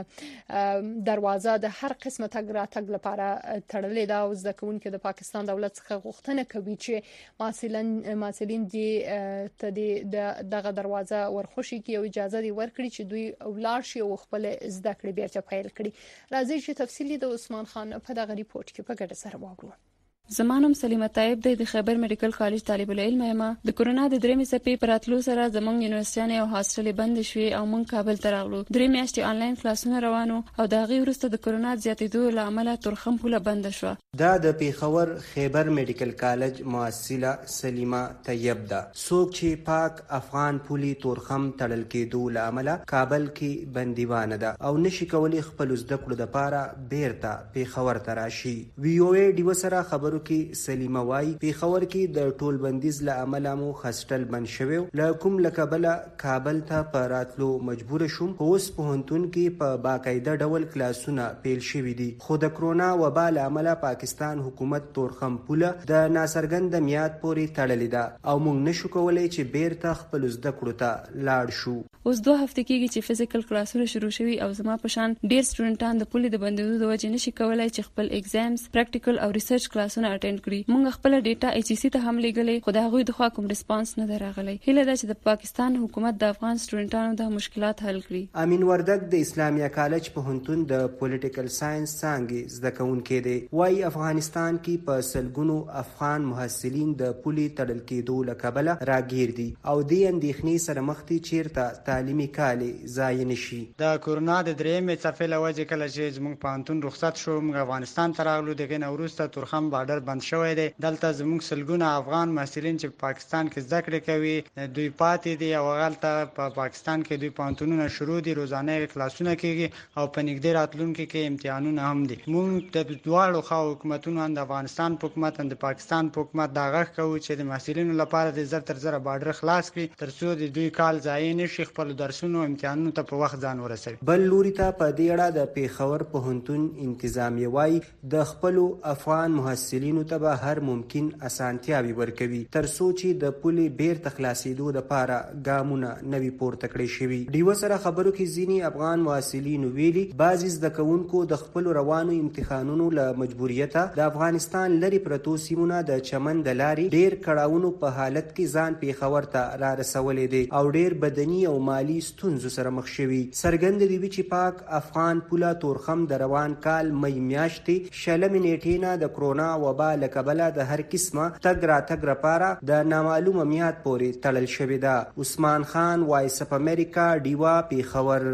دروازه د هر قسمه تګ راتګ لپاره تړلې ده او زده کوونکي د پاکستان دولت څخه غوښتنه کوي چې محصلین دې دغه دروازه ورخوشي کې او اجازه دی ورکړي چې دوی ولاړ شي او خپل زده کړې بیرته پیل کړي راځي چې تفصیلی د عثمان خان په دغه ریپورت کې په ګډه سره واورو زمانم سلیمه طیب د خیبر میډیکل کالج طالب العلم یم د کورونا د درېمې څپې پراتلو سره زمونږ یونیورسيټي او هاستل بند شوي او مونږ کابل ته راغلو 3 میاشتې انلاین کلاسونه روانو او د غي وروسته د کورونا زیاتېدو له امله تورخم پوله بند شو دا د پیښور خیبر میډیکل کالج مؤسسه سلیمه طیب ده څوک چې پاک افغان پولی تورخم تړل کېدو له امله کابل کې بندیوانه ده او نشي کولی خپل زده کړو د پاره بیرته پیښور ته راشي وی او ای ډیو سره خبرو کې سلیمه وای پیښور کې د ټول بندیز له امله مو هاستل بند شوی له کوم لکبله کابل ته پراتلو مجبور شوم اوس پوهنتون کې په باقاعده ډول کلاسونه پیل شوي دي خو د کرونا وبا له امله پاکستان حکومت تورخم پوله د ناڅرګند میعاد پورې تړلې ده او موږ نشو کولای چې بیرته خپل زده کړو ته لاړ شو اوس 2 هفته کېږي چې فزیکل کلاسونه شروع شوي او زما په شان ډیر سټوډنټان د پولی د بندیدو د وجې نشي کولای چې خپل ایگزامز پریکټیکل او ریسرچ کلاسونه اټینډ کړي موږ خپل ډیټا ایچ سی ته هم لګلې خو دا غوي د خوا کوم ریسپانس نه دراغلی هله دا چې د پاکستان حکومت د افغان سټوډنټانو د مشکلات حل کړي امین وردک د اسلامیه کالج پوهنتون د پولیټیکل ساينس څنګه زده کوونکي دي وايي افغانستان کې په سلګونو افغان محصلین د پولی تړل کېدو لکبله راګیر دي او د اندېښنې سره مخ دي چیرته تعلیمي کال ځای نشي د کورونا د درېمې څپې له وجې کله چې زموږ پوهنتون رخصت شو موږ افغانستان ته راغلو دغه نه وروسته تورخم بارډر بند شوی دی دلته زموږ سلګونه افغان محصلین چې په پاکستان کې زده کړې کوي دوی پاتې دي او هلته په پاکستان کې دوی پوهنتونونه شروع دي روزانه کلاسونه کېږي او په نږدې راتلونکي کې امتحانونه هم دي موږ د دواړو خواو حکومتونو د افغانستان حکومت او د پاکستان حکومت دا غږ کوي چې د محصلینو لپاره د زر تر زر بارډر خلاص کړي ترڅو د دوی کال ځای نشي خپل درسونو امتحانونو ته په وخت ځان ورسوي بل لوري ته په دې اړه د پیښور پوهنتون انتظامیه وای د خپل افغان محصلینو ته به هر ممکن اسانتیاوي ورکوي ترڅو چې د پولي بیر تخلاصېدو لپاره ګامونه نوي پورته کړی شوی دیو سره خبرو کې ځینی افغان محصلین ویلي بعضی د کوونکو د خپل روانو امتحانونو له مجبوریته د افغانستان لري پرتو سیمونه د چمن د لاري ډیر کړهونو په حالت کې ځان پیښور ته را رسولې دي او ډیر بدني او مالی ستونزو سره مخ شوي څرګند دی چې پاک افغان پوله تورخم د روان کال مې میاشتې شلمې نیټې نه د کرونا وبا له کبله د هر قسمه تګ راتګ لپاره د نامعلومه میعاد پورې تړل شوې ده عثمان خان وایس اف امریکا ډیوا پیښور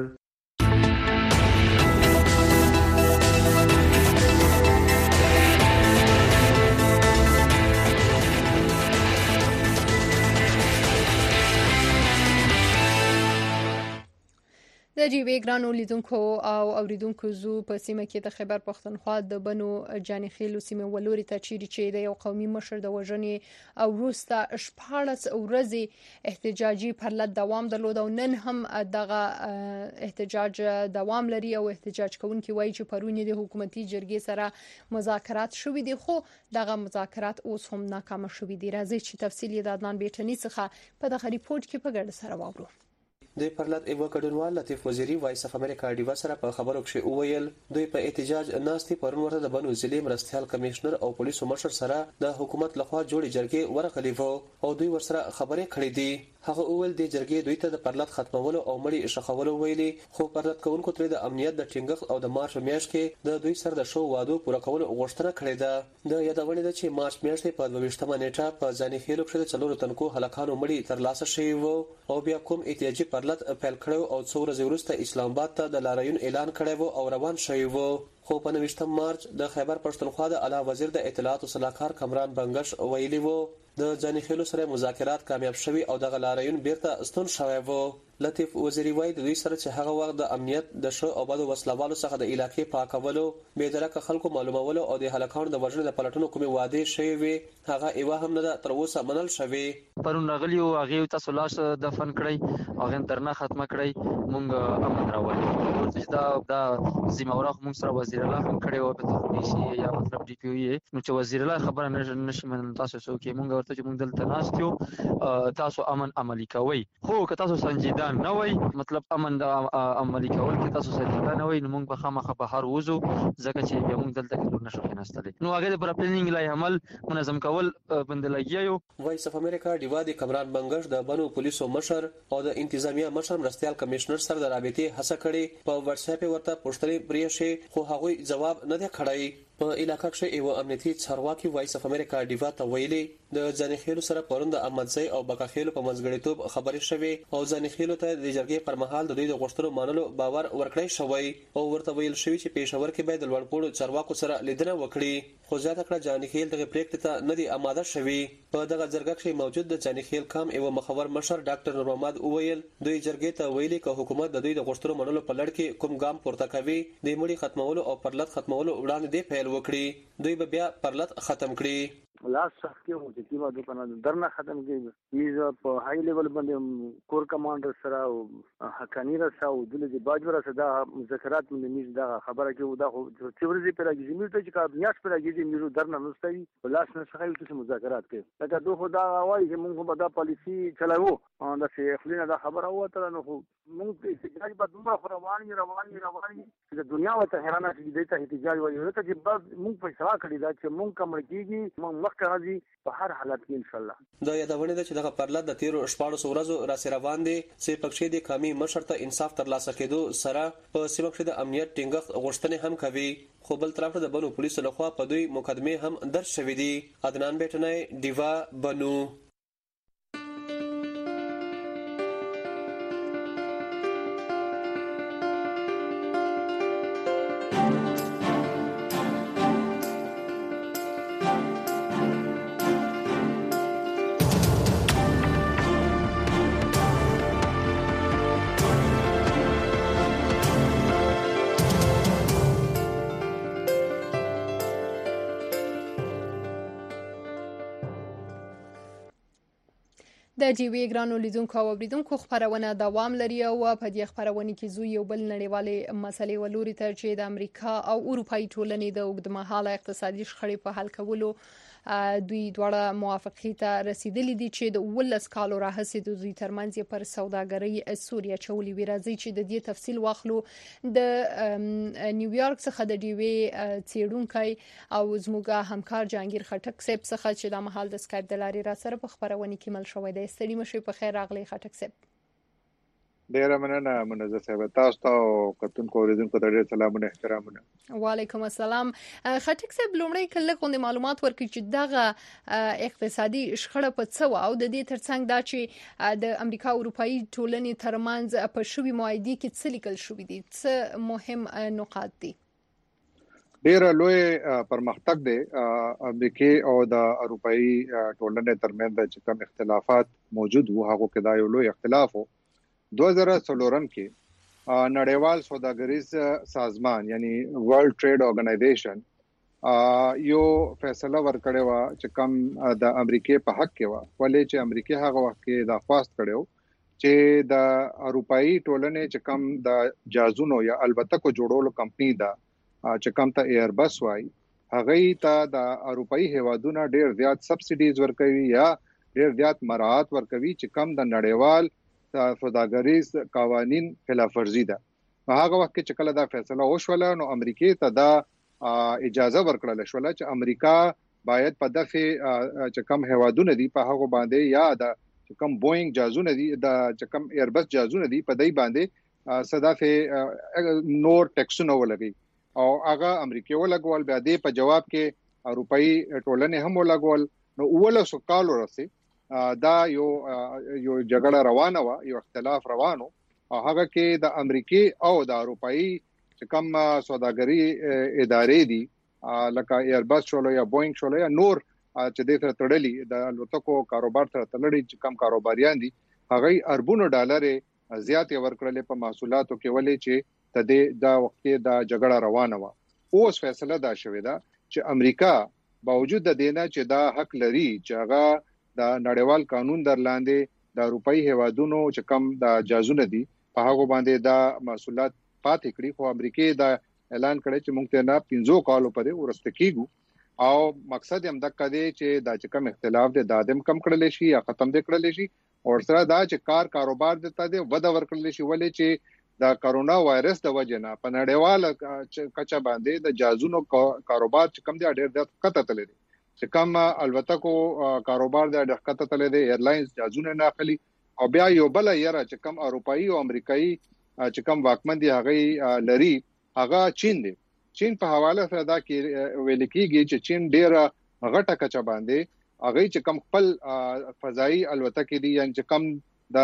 د جیوې ګرانو لیدونکو او اوریدونکو زو په سیمه کې د خیبر پښتونخوا د بنو جانخیلو سیمه ولوري ته چیرې چې د یو قومي مشر د وژنې او وروسته 14 ورځې احتجاجي پرلط دوام درلود او نن هم دغه احتجاج دوام لري او احتجاج کوونکي وایي چې پرون د حکومتي جرګې سره مذاکرات شوې دي خو دغه مذاکرات اوس هم ناکام شوې دي راځي چې تفصیل د عدنان بیٹنی څخه په دغه ریپورت کې په ګډه سره واورو د پرلط ایو کډنوال لطیف وزیری وایس اف امریکا ډیوا سره په خبرو کې وویل دوی په احتجاج ناستي پرون ورته د بنو ضلع مرستيال کمشنر او پولیسو مشر سره د حکومت لخوا جوړی جرګې ورغلي وو او دوی ورسره خبرې کړې دي هغه اول د جرګې دوی ته د پرلط ختمولو او مړی شخولو ویلي خو پرلط کوونکو تر د امنیت د ټینګښت او د مارچ میاشت کې د دوی سره د شو وادو پوره کولو غوښتنه کړې ده د یادونه ده چې مارچ میاشتې په 22مه نیټه په ځانخیلو کې د څلورو تنکو هلاکانو مړی ترلاسه شوی وو او بیا کوم احتجاجي پرلط پیل کړو او څو ورځې وروسته اسلام آباد ته د لاریون اعلان کړی وو او روان شوی وو خو په 29 مارچ د خیبر پښتونخوا د اعلی وزیر د اطلاعات او صلاحکار کمران بنگش ویلي وو د ځانخیلو سره مذاکرات کامیاب شوي او د غلاریون بیرته ستون شوی وو لطیف وزیری وایي د دوی سره چې هغه وخت د امنیت د شو او بدو وسلوالو څخه د علاقې پاکولو بېدرکه خلکو معلومولو او د هلاکانو د وژنې د پلټنو کومې وعدې شوې وي هغه ایوا هم نه تر اوسه منل شوی. پرون راغلی او هغه تاسو لاس دفن کړی هغه درنه ختمه کړی مونږ امن راولي چې دا زموږ موږ سره وزیر الله هم کړی او په تخنیشي یا مطلب ډي پی او نو چې وزیر الله خبره نشي منل تاسو څو کې مونږ ورته چې مونږ دلته ناستیو تاسو امن عملی کوي خو که تاسو سنجیده نه وای مطلب امن عملی کول کې تاسو سنجیده نه وای نو مونږ به خامخا بهر وځو ځکه چې بیا مونږ دلته کې نشو کېناستلی نو هغه پر پلانینګ لای عمل منظم کول بندلګیو. وایس اف امریکا دیوا د کمران بنگش د بنو پولیسو مشر او د انتظامیه مشر مرستيال کمشنر سره د رابطې هڅه کړې په واتس اپ ورته پوښتنې پریښې خو هغه جواب نه دی کړی. په علاقه کې یو امنیتي چارواکي وایس اف امریکا دیوا ته ویلي د ځانخیلو سره پروند احمدزی او بکاخیلو په منځګړیتوب خبرې شوې او ځانخیلو ته د جرګې پر مهال د دوی د غوښتنو مانلو باور ورکړی شوی او ورته ویل شوی چې پېښور کې باید لوړپوړو چارواکو سره لیدنه وکړي خو زیاته کړه ځانخیل دغه پریکړې ته نه دی آماده شوی. په دغه جرګه کې موجود د ځانخیل کام یو مخور مشر ډاکټر نور محمد اویل دوی جرګې ته ویلي چې حکومت د دوی د غوښتنو مانلو په لړ کې کوم ګام پورته کوي د مړي ختمولو او پرلط ختمولو وړاندې دی پیل وکړي دوی به بیا پرلط ختم کړي. لاس څخه او چې کیما د کنه درنه ختم کیږي میز په هاي لیول باندې کور کمانډر سره او حقانی رسا او د باجوره صدا مذاکرات من میز دا خبره کې دا چې ورځي پر راځي میز ته چې کا نیاس پر راځي میز درنه نستوي لاس نه څخه چې مذاکرات کوي دا دوه خدا وایي چې موږ به دا پالیسی چلاو دا چې خپلینه دا خبره وته نو موږ احتجاج به دومره رواني چې دنیا وته حیرانه چې دې ته احتجاج وایي ته چې موږ فیصله کړی دا چې موږ کوم کېږي موږ راځي په هر حالت کې ان شاء الله. دا یادونه ده چې دغه پرلط د 13 ورځو را سره روان دي چې پکښې د قومي مشر ته انصاف ترلاسه کېدو سره په سیمه کې د امنیت ټینګښت غوښتنې هم کوي خو بل طرف د بنو پولیسو لخوا په دوی مقدمه هم درج شوې دي. عدنان بیٹنای دیوا بنو. د جیوی ګرانو لیدونکو او اوریدونکو خبرونه دوام لري او په دې خبرونه کې زو یو بل نړیوالې مسلې ولوري تر چې د امریکا او اروپאי ټولنې د اوږدمهاله اقتصادي شخړې په حل کولو دوی دواړه موافقه ته رسیدلي دي چې د 19 کالو راهیسې د دوی ترمنځ پر سوداګرۍ سوریا چولې وی راځي چې د دې تفصیل واخلو د نیویارک څخه د ډیوی څېړونکي او زموږه همکار جهانگیر خټک صاحب څخه چې د محل د سکایپ د لارې را سره په خبرونه کې مل شوې ده. ستړي مشه په خیر راغلی خټک صاحب. ډیره مننه منزه صاحب تاسو ته کتونکو اوریدونکو ته ډیر سلامونه احترامونه. وعلیکم السلام. خټک صاحب لومړی کله کوم معلومات ورکړي چې دغه اقتصادي شخړه په څه او د دې ترڅنګ دا چې د امریکا اروپאי ټولنې ترمنځ په شوي معاهده کې څه لیکل شوی دي څه مهم نقاط دي. ډیر لوی پرمختګ دی امریکا او د اروپאי ټولنې ترمنځ چې کوم اختلافات موجود وو هغه کې دا یو لوی اختلاف وو. 2014 کې نړیوال سوداګریز سازمان یعنی ورلد ټریډ اورګنایزیشن یو فیصله ورکړی و چې کوم د امریکا په حق کې و ولې چې امریکا هغه وخت کې دا خواست کړو چې د اروپאי ټولنې چې کوم د جازونو یا البتکو جوړولو کمپنی دا چې کوم ته ایربس وای هغه ته د اروپאי هوادونو ډیر زیات سبسایډیز ورکوي یا ډیر زیات مراعات ورکوي چې کوم د نړیوال سوداګریز قوانین خلاف ورزي ده. په هغه وخت کې چې کله دا فیصله وشوله نو امریکا ته دا اجازه ورکړل شوله چې امریکا باید په دغه چې کوم هوادونه دي په هغه باندې یا د چې کوم بوئنګ جازونه دي د چې کوم ایربس جازونه دي په دای باندې صدافه نور ټیکسونه ولګي او هغه امریکا ولګول بیا دې په جواب کې اروپאי ټولنې هم ولګول نو اوله سو کال ورسي دا یو جګړه روانه و یو اختلاف روانو او هغه کې د امریکا او د اروپאי چې کوم سوداګری ادارې دي لکه ایربس شولو یا بوئنګ شولو یا نور چې د تر تړلې د الوتکو کاروبار سره تړلې چې کوم کاروباریان دي هغه اربونو ډالر زیات ورکړلې په محصولاتو کې ولې چې تدې دا وخت کې دا جګړه روانه و اوس فیصله دا شوې ده چې امریکا باوجود د دینه چې دا حق لري چې هغه د نړیوال قانون در لاندې د اروپאי هوادونو چې کم د جازونه دي په هغه باندې دا محصولات پاتې کړی خو امریکا دا اعلان کړی چې موږ ته نه 15 کالو پرې ورسته کیږو او مقصد هم دغه دی چې دا چې کم اختلاف دی دا دم کم کړل شي یا ختم دی کړل شي او سره دا چې کاروبار دته دی ودا ورکړل شي ولې چې دا کرونا وایرس د وجنه په نړیوال کچا باندې د جازونو کاروبار چې کم دی ډېر د کته تللی دی چې کم الوتکو کاروبار د ډکته تللی دی ایرلاینز جازونه نه اخلي او بیا یو بل یره چې کم اروپאי او امریکایي چې کم واکمن دي هغه لري هغه چین دی چین په حواله سره دا کې ویل کېږي چې چین ډېر غټه کچا باندې هغه چې کم خپل فضائي الوتکې دي یعنی چې کم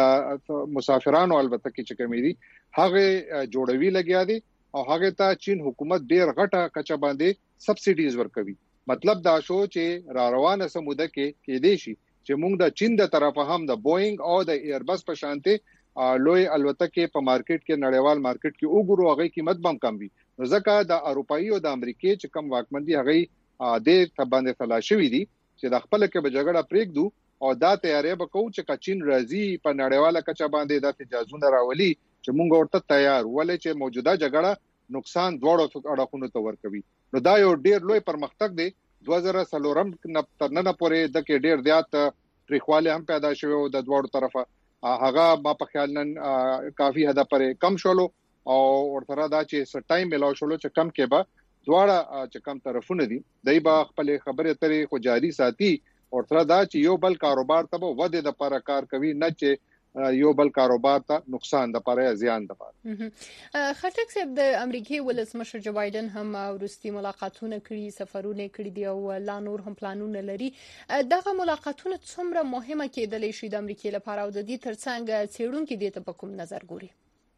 د مسافرانو البته چې کمی دي هغه جوړوي لګیا دي او هغه ته چین حکومت ډیر غټه کچا باندې سبسيډيز ورکوي مطلب دا شو چې را روانه سموده کې دي شي چې موږ د چین د طرفه هم د بوئنګ او د ایربس په شانته لوی الوتکې په مارکیټ کې نړیوال مارکیټ کې وګورو هغه قیمت بم کم وي نو ځکه د اروپאי او د امریکای چې کم واکمندي هغه د تبانه تلاشوي دي چې د خپل کې به جګړه پریږدو او دا تیارې به کوو چې کچین راځي په نړیواله کچا باندې د تجازونه راولي چې موږ ورته تیار ولې چې موجوده جګړه نقصان دوړو اړخونو ته ورکوي نو دا یو ډیر لوی پرمختګ دی 2003 تر نن پورې د کې ډیر زیات پریخواله هم پیدا شوه او د دوړو طرفه هغه ما په خیال نن کافي حد پرې کم شولو او ورته دا چې ټایم ملاو شولو چې کم کې به دواړه چې کم طرفونه دي دای با خپل خبره ترې خو جاری ساتي او تر دا چې یو بل کاروبار ته وده د لپاره کار کوي نه چې یو بل کاروبار ته نقصان د لپاره زیان د لپاره خټک صاحب د امریکای ولسمشر جو بایدن هم ورستي ملاقاتونه کړي سفرونه کړي دي او لا نور هم پلانونه لري دغه ملاقاتونه څومره مهمه کېدلی شي د امریکای لپاره او د دې ترڅنګ څېړونکو دې ته په کوم نظر ګوري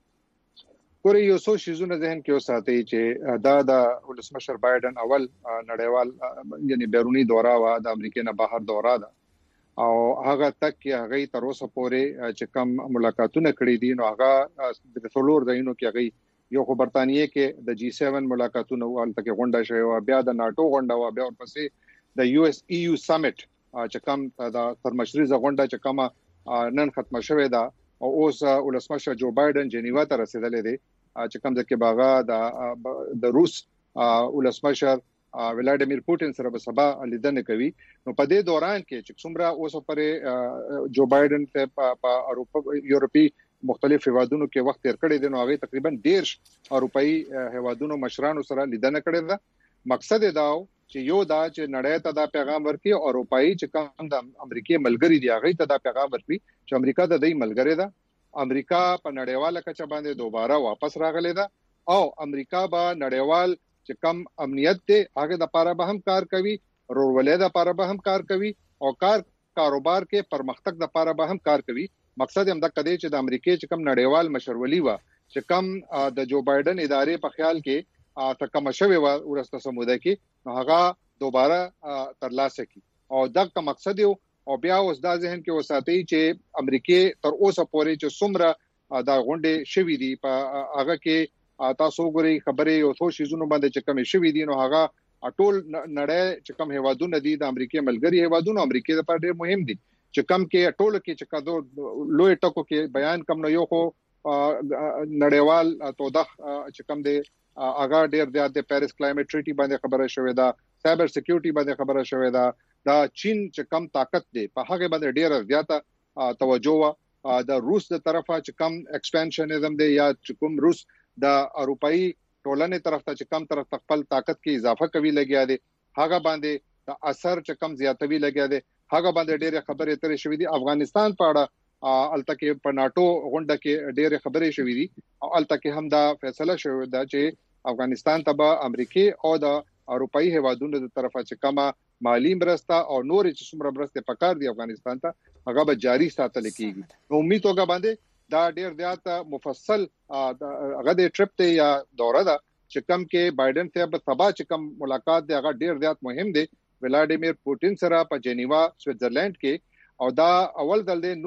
ګوري یو څو شیزونه ذهن کې وساتي چې دا د ولسمشر بایدن اول نړیوال یعنی بیرونی دوره وا د امریکا نه بهر دوره ده او هغه تک کې هغه تر اوسه پورې چې کم ملاقاتونه کړې دي نو هغه د څلور دینو کې هغه یو خو برتانیې کې د G7 ملاقاتونه ول تک غونډه شوی او بیا د ناتو غونډه او بیا ورپسې د US EU سمټ چې کم د ترمشریزه غونډه چې کم نن ختمه شوې ده او اوس ولسمشر جو بایدن جنیوا ته رسیدلې دي چې کوم ځکه باغا د روس ولسمشر ولادیمیر پوتین سره به سبا لیدنه کوي نو په دې دوران کې چې څومره اوس پرې جو بایدن ته په یورپی مختلف هوادونو کې وخت تیر کړی دی نو هغه تقریبا 1.5 اروپאי هوادونو مشرانو سره لیدنه کړې ده مقصد دا چې یو دا چې نړۍ ته دا پیغام ورکړي او اروپאי چې کوم د امریکای ملګری دی هغه ته دا پیغام ورکړي چې امریکا د دې ملګری ده امریکا په نړیواله کچه باندې دوباره واپس راغلی ده او امریکا به نړیوال چې کم امنیت دی هغه د لپاره به هم کار کوي رورولې د لپاره به هم کار کوي او کاروبار کې پرمختګ د لپاره به هم کار کوي مقصد هم دا کدی چې د امریکای چې کم نړیوال مشرولي و چې کم د جو بایدن ادارې په خیال کې تکم شوی ورسته سموده کې نو هغه دوباره ترلاسه کی او دغه مقصد یو او بیا اوس دا ذهن کې وساتي چې امریکای تر اوسه پورې چې څومره دا غونډې شوې دي په هغه کې تاسو ګوري خبرې او څو شیزونو باندې چې کم شوې دي نو هغه ټول نړۍ چې کم هوادونه دي د امریکای ملګری هوادونه امریکای لپاره ډېر مهم دي چې کم کې ټول کې چې کدو لوی ټکو کې بیان کم نه یو خو نړیوال توضح چې کم دي اګه ډیر زیات د پیریس کلایمټ ټریټي باندې خبره شوې ده سایبر سکیورټي باندې خبره شوې ده دا چین چې کم طاقت دی په هغه باندې ډیر زیاته توجه د روس د طرفه چې کم ایکسپانشنزم دی یا چې کوم روس د اروپאי ټولنې طرف ته چې کم طرف خپل طاقت کې اضافه کوي لګیا دی هغه باندې د اثر چې کم زیاتوي لګیا دی هغه باندې ډېر خبرې ترې شوې دي افغانستان په اړه التکه په ناتو غونډه کې ډېر خبرې شوې دي او التکه هم دا فیصله شوې ده چې افغانستان ته به امریکای او د اروپאי هوادونو د طرفه چې کما مالی مرسته او نور چې څومره مرسته پکار دي افغانستان ته هغه به جاری ساتل کیږي امید توګه باندې دا ډېر زیات مفصل هغه د ټریپ ته یا دوره ده چې کم کې بایدن ته په سبا چې کم ملاقات دی هغه ډېر زیات مهم دی ولادیمیر پوتین سره په جنیوا سویټزرلند کې او دا اول ځل د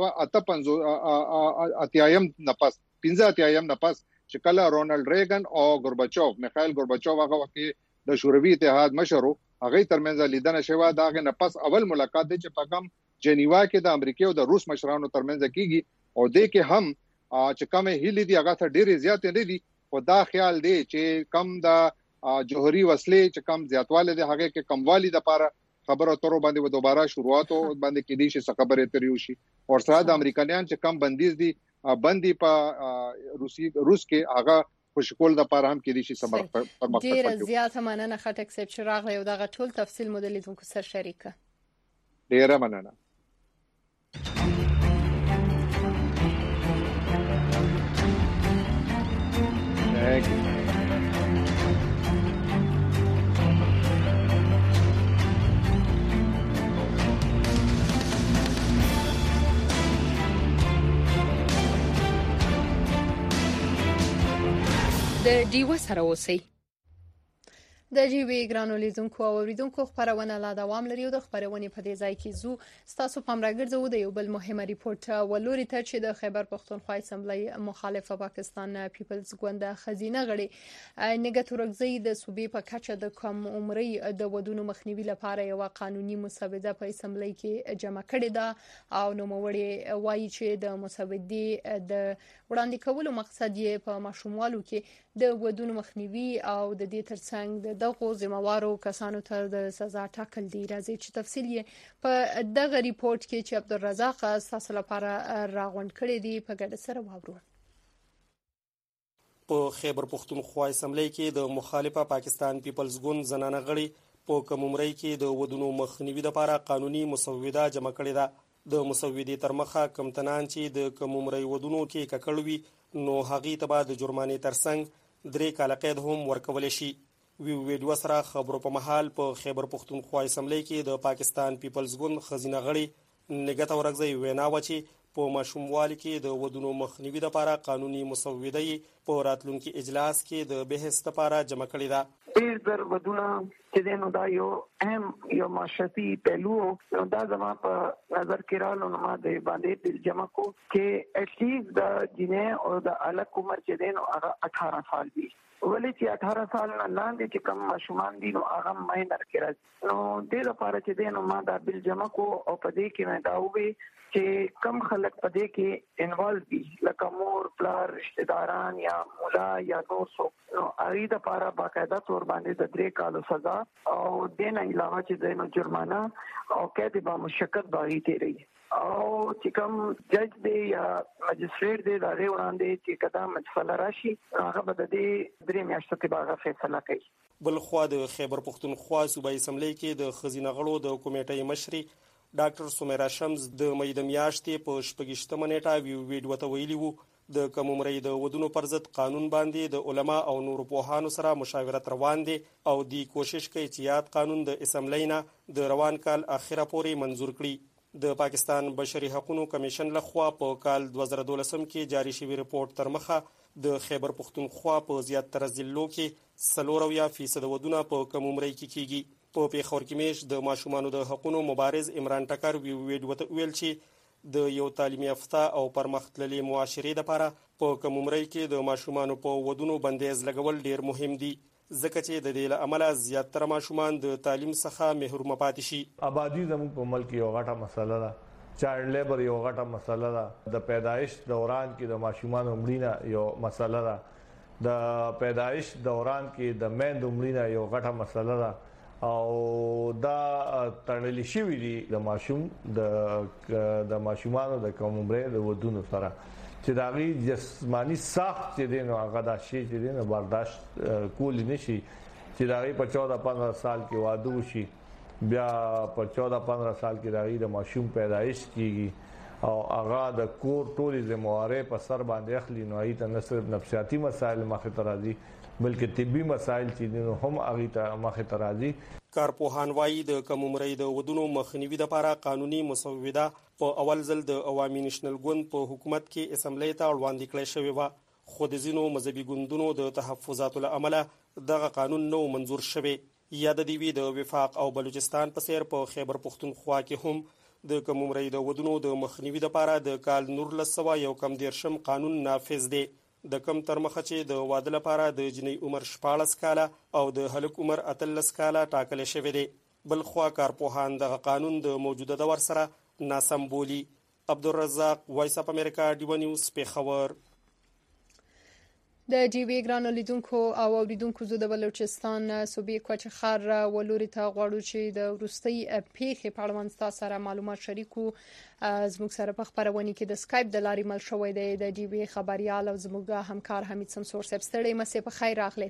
1958 نه پس 15 نه پس چې کله رونالد ریګن او ګورباچوف میخائیل ګورباچوف هغه وخت د شوروي اتحاد مشر هغه ترمنځ لیدنه شوه داغه نه پس اول ملاقات چې په کم جنیوا کې د امریکا او د روس مشرانو ترمنځ کیږي او د کې هم چې کومه هلي دی هغه ته ډېر زیات نه دي او دا خیال دی چې کم د جوهري وسلې چې کم زیاتواله دی هغه کې کموالی د لپاره خبره تر باندې و دوباره شروعات باندې کې دي چې خبره تریو شي او سره د امریکایان چې کم بندیز دي بندي په روس کې هغه خوشکول د لپاره هم کې دي چې سبب پرمختګ ډیر زیات مننه خټک صاحب چې راغلی او دغه ټول تفصیل مو د لیدونکو سره شریکه ډیر مننه د ډیوه سره اوسئ. د ډیوې ګرانو لیدونکو او اوریدونکو خبرونه لا دوام لري او د خبرونې په دې ځای کې زو ستاسو پام راګرځو د یو بل مهمه ریپورت ولوري ته چې د خیبر پختونخوا اسمبلی مخالفه پاکستان پیپلز ګوند خزینه غړي نګهت ورغزي د صوبې په کچه د کم عمري د ودونو مخنیوي لپاره یو قانوني مسوده په اسمبلی کې جمع کړې ده او نو موړي وایي چې د مسودې د وړاندې کولو مقصد یې په ماشوموالو کې د ودونو مخنیوي او د دې ترڅنګ دغه ذمہوارو کسانو ته د سزا ټاکل دي. راځي چې تفصیل یې په دغه ریپورت کې چې عبدالرزاق تاسو لپاره راغونډ کړی دی په ګډه سره واورو. په خیبر پختونخوا اسمبلی کې د مخالفه پاکستان پیپلز ګوند زنانه غړي په کوم عمرۍ کې د ودونو مخنیوي لپاره قانوني مسوده جمع کړې ده. د مسودې تر مخه کمتنان چې د کوم عمرۍ ودونو کې ککړوي نو هغې ته به د جرمانې ترڅنګ 3 کاله قید هم ورکول شي. ویډیو سره خبرو په محل په خیبر پختونخوا اسمبلی کې د پاکستان پیپلز ګوند خزینه غړي نګهت ورغزي وینا و چې په ماشوموالي کې د ودونو مخنیوي لپاره قانوني مسوده په راتلونکي اجلاس کې د بحث لپاره جمع کړې ده. ډېر در ودونه چې دنو دا یو اهم یو معاشرتي پهلو نو دا زما په نظر کې راغلو نو ما د باندې بل جمع کو چې اټلیسټ د جنې او د الک عمر چې دنو هغه 18 سال وي ولې چې 18 سال نه لاندې چې کم ماشومان دي نو هغه ماینر کې راځي نو د لپاره چې دنو ما دا بل جمع کو او په دې کې مې دا وې چې کم خلک په دې کې انوالو دي لکه مور پلار رشتہ داران یا مولا یا نور څوک نو هغه د لپاره باقاعده تور باندې د 3 کالو سزا او دین علاوه چې دنو جرمانه او قید به مشقت باندې تیری او چې کوم جج دی یا مجستریټ دی دا وړاندې چې قدم مسله راشي هغه به د 3 میاشتو کې به فیصله کوي. بل خو د خیبر پختونخوا صوبایي اسمبلی کې د خزینه غړو د کمیټې مشري ډاکټر سمیرا شمس د مې د میاشتې په 28 نیټه ویډیو ته ویلي وو د کوم عمرۍ د ودونو پر ضد قانون باندې د علما او نور پوهانو سره مشاورت روان دي او دی کوشش کوي چې یاد قانون د اسمبلی نه د روان کال اخره پورې منظور کړي. د پاکستان بشري حقوقو کمیشن لخوا په کال 2012 کې جاری شوی ریپورت تر مخه د خیبر پختونخوا په زیاتره ضلعو کې 40% ودونه په کوم عمرۍ کې کیږي. په پیښور کې مېش د ماشومانو د حقوقو مبارز عمران ټکر ویډیو ته ویل چې د یو تعلیم یافته او پرمختللي معاشرې لپاره په کوم عمرۍ کې د ماشومانو په ودونو بندیز لګول ډیر مهم دي ځکه چې د دې له امله زیاتره ماشومان د تعلیم څخه محروم پاتې شي. آبادی زموږ په ملک یو غټه مسله ده، چایلډ لیبر یو غټه مسله ده، د پیدایش دوران کې د ماشومان عمرینه یو مسله ده، د پیدایش دوران کې د میندو عمرینه یو غټه مسله ده او دا تړلې شوې دي د ماشومانو د کوم عمرې د ودونو سره چې دا غي جسمانی سخت چې دین او هغه دا شی چې دین برداشت کول نشي چې دا غي په 14-15 سال کې واده وشي بیا په 14-15 سال کې دا غي د ماشوم پیدایش کیږي او هغه د کور ټولې ذمہواري په سر باندې اخلي نو ایت نه صرف نفسیاتي مسایل مخه ترازی بلکې طبي مسایل چې دین هم هغه ته مخه ترازی. کارپوهان وایي د کوم عمرۍ د ودونو مخنیوي لپاره قانوني مسوده په اول ځل د عوامي نېشنل ګوند په حکومت کې اسمبلی ته وړاندې کړې شوې و خو د ځینو مذهبي ګوندونو د تحفظاتو له امله دغه قانون نو منظور شوی. یا د دیوی د وفاق او بلوچستان په سیر په خیبر پختونخوا کې هم د کم عمرۍ د ودونو د مخنیوي لپاره د کال 1991 قانون نافذ دی. د کم تر مخه چې د واده لپاره د جنۍ عمر 14 کاله او د هلک عمر 18 کاله ټاکل شوی دی. بل خوا کارپوهان دغه قانون د موجوده دور سره ناسم بولي. عبدالرزاق، وایس اف امریکا، ډیو نیوز، پیښور. د ډیوی ګرانو لیدونکو او اوریدونکو زه د بلوچستان صوبې کوچخار ولوري ته غواړو چې د وروستۍ پیښې په اړه ستاسو سره معلومات شریکو. زموږ سره په خبرونه کې د سکایپ د لارې مل شوی دی د ډیوی خبريال او زموږ همکار حمید سمسور صاحب. ستړي مسې په خیر راغلی.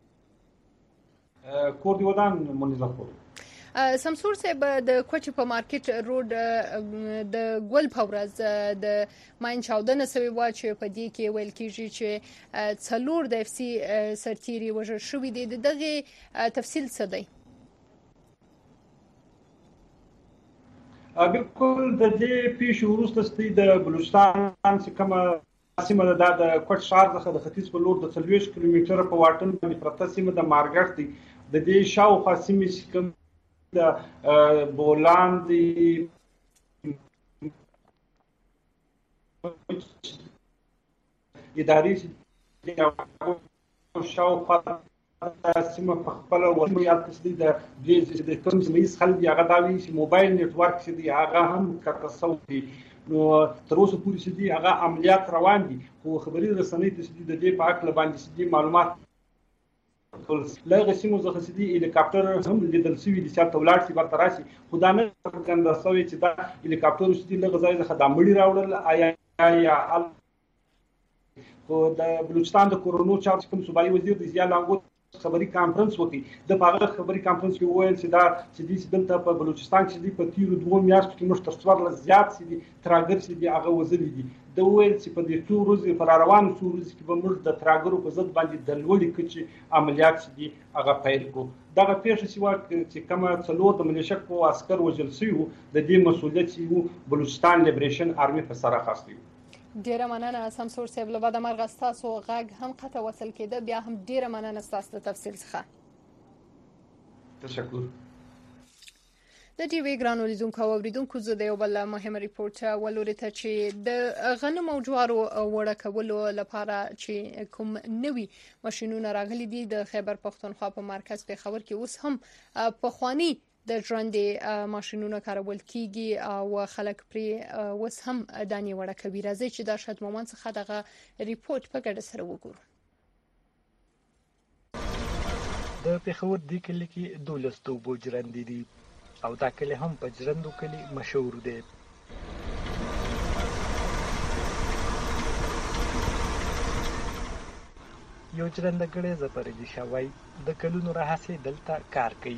کور دی ودان منظم کور. سمسور صاحب، د کوچ په مارکیټ روډ د ګل په ورځ د ماین چاودنه سوي و چې په دې کې ویل کېږي چې څلور د اف سي سرتيري وژل شوي دي. دغه تفصیل څه دی؟ بالکل د دې پیښې وروسته ستې د بلوچستان چې کومه سیمه ده د کوټ ښار څخه د ختیځ په لور د 40 کیلومتره په واټن باندې پرته سیمه د مارګټ دی. د دې شاوخوا سیمې چې کوم د بولان دی اداري شاوخوا سیمه په خپل وضعیت کې د کوم زموږ خلک هغه داوي چې موبایل نتورک چې دی هغه هم کټسو دي. نو تر اوسه پورې چې دی هغه عملیات روان دي، خو خبري رسنۍ د دې په اړه باندې چې معلومات لږه سیمو څخه چې دی هلیکاپټر هم لیدل شوی دي چې تولار سي برتراسي. خدا نه څنګه شوی چې دا هلیکاپټر چې دی لږه ځای څخه د مړی راوړل. یا خو د بلوچستان د کورونو چارج کوم صوبایي وزیر د ضیاء لانګو خبري کانفرنس وکړي. د هغه خبري کانفرنس کې وویل چې دا چې دی دلته په بلوچستان کې دی په تیرو 2 میاشتو کې موږ تر څوار زیات سي دي تراګر سي دي هغه وزلي دي. د ویل چې په دې 2 ورځې پر روانو 2 ورځې کې به موږ د تراګرو په ضد باندې د لوړې کچې عملیات سي دي هغه پیل کو. دغه پیښه چې کومه څلور د ملیشکو عسكر وژل شوي د دې مسؤلیت یو بلوچستان لیبریشن آرمي په سر اخیستی. ډیره مننه سمسور صاحب. له بده مرغه ستاسو غږ هم قطع وصل کېده، بیا هم ډیره مننه ستاسو د تفصیل څخه. تشکر. د ټي وی ګرانو لیدونکو او اوریدونکو زه د یو بل مهمه ریپورت ولوري ته چې د غنم او جوارو وړه کولو لپاره چې کوم نوي ماشينونه راغلي دي د خیبر پښتونخوا په مرکز پیښور کې اوس هم په خواني د ژوندې ماشينونه کارول کیږي او خلک پرې اوس هم دانی وړه کوي. راځي چې د شاد مومن څخه دغه ریپورت په ګډه سره وګورو. د پیښور د کلی کې 12 توبو ژوندې دي او دا کلی هم په ژوندو کلی مشهور دی. یو ژوندګړی زپرجي شوی د کلونو راهسې دلته کار کوي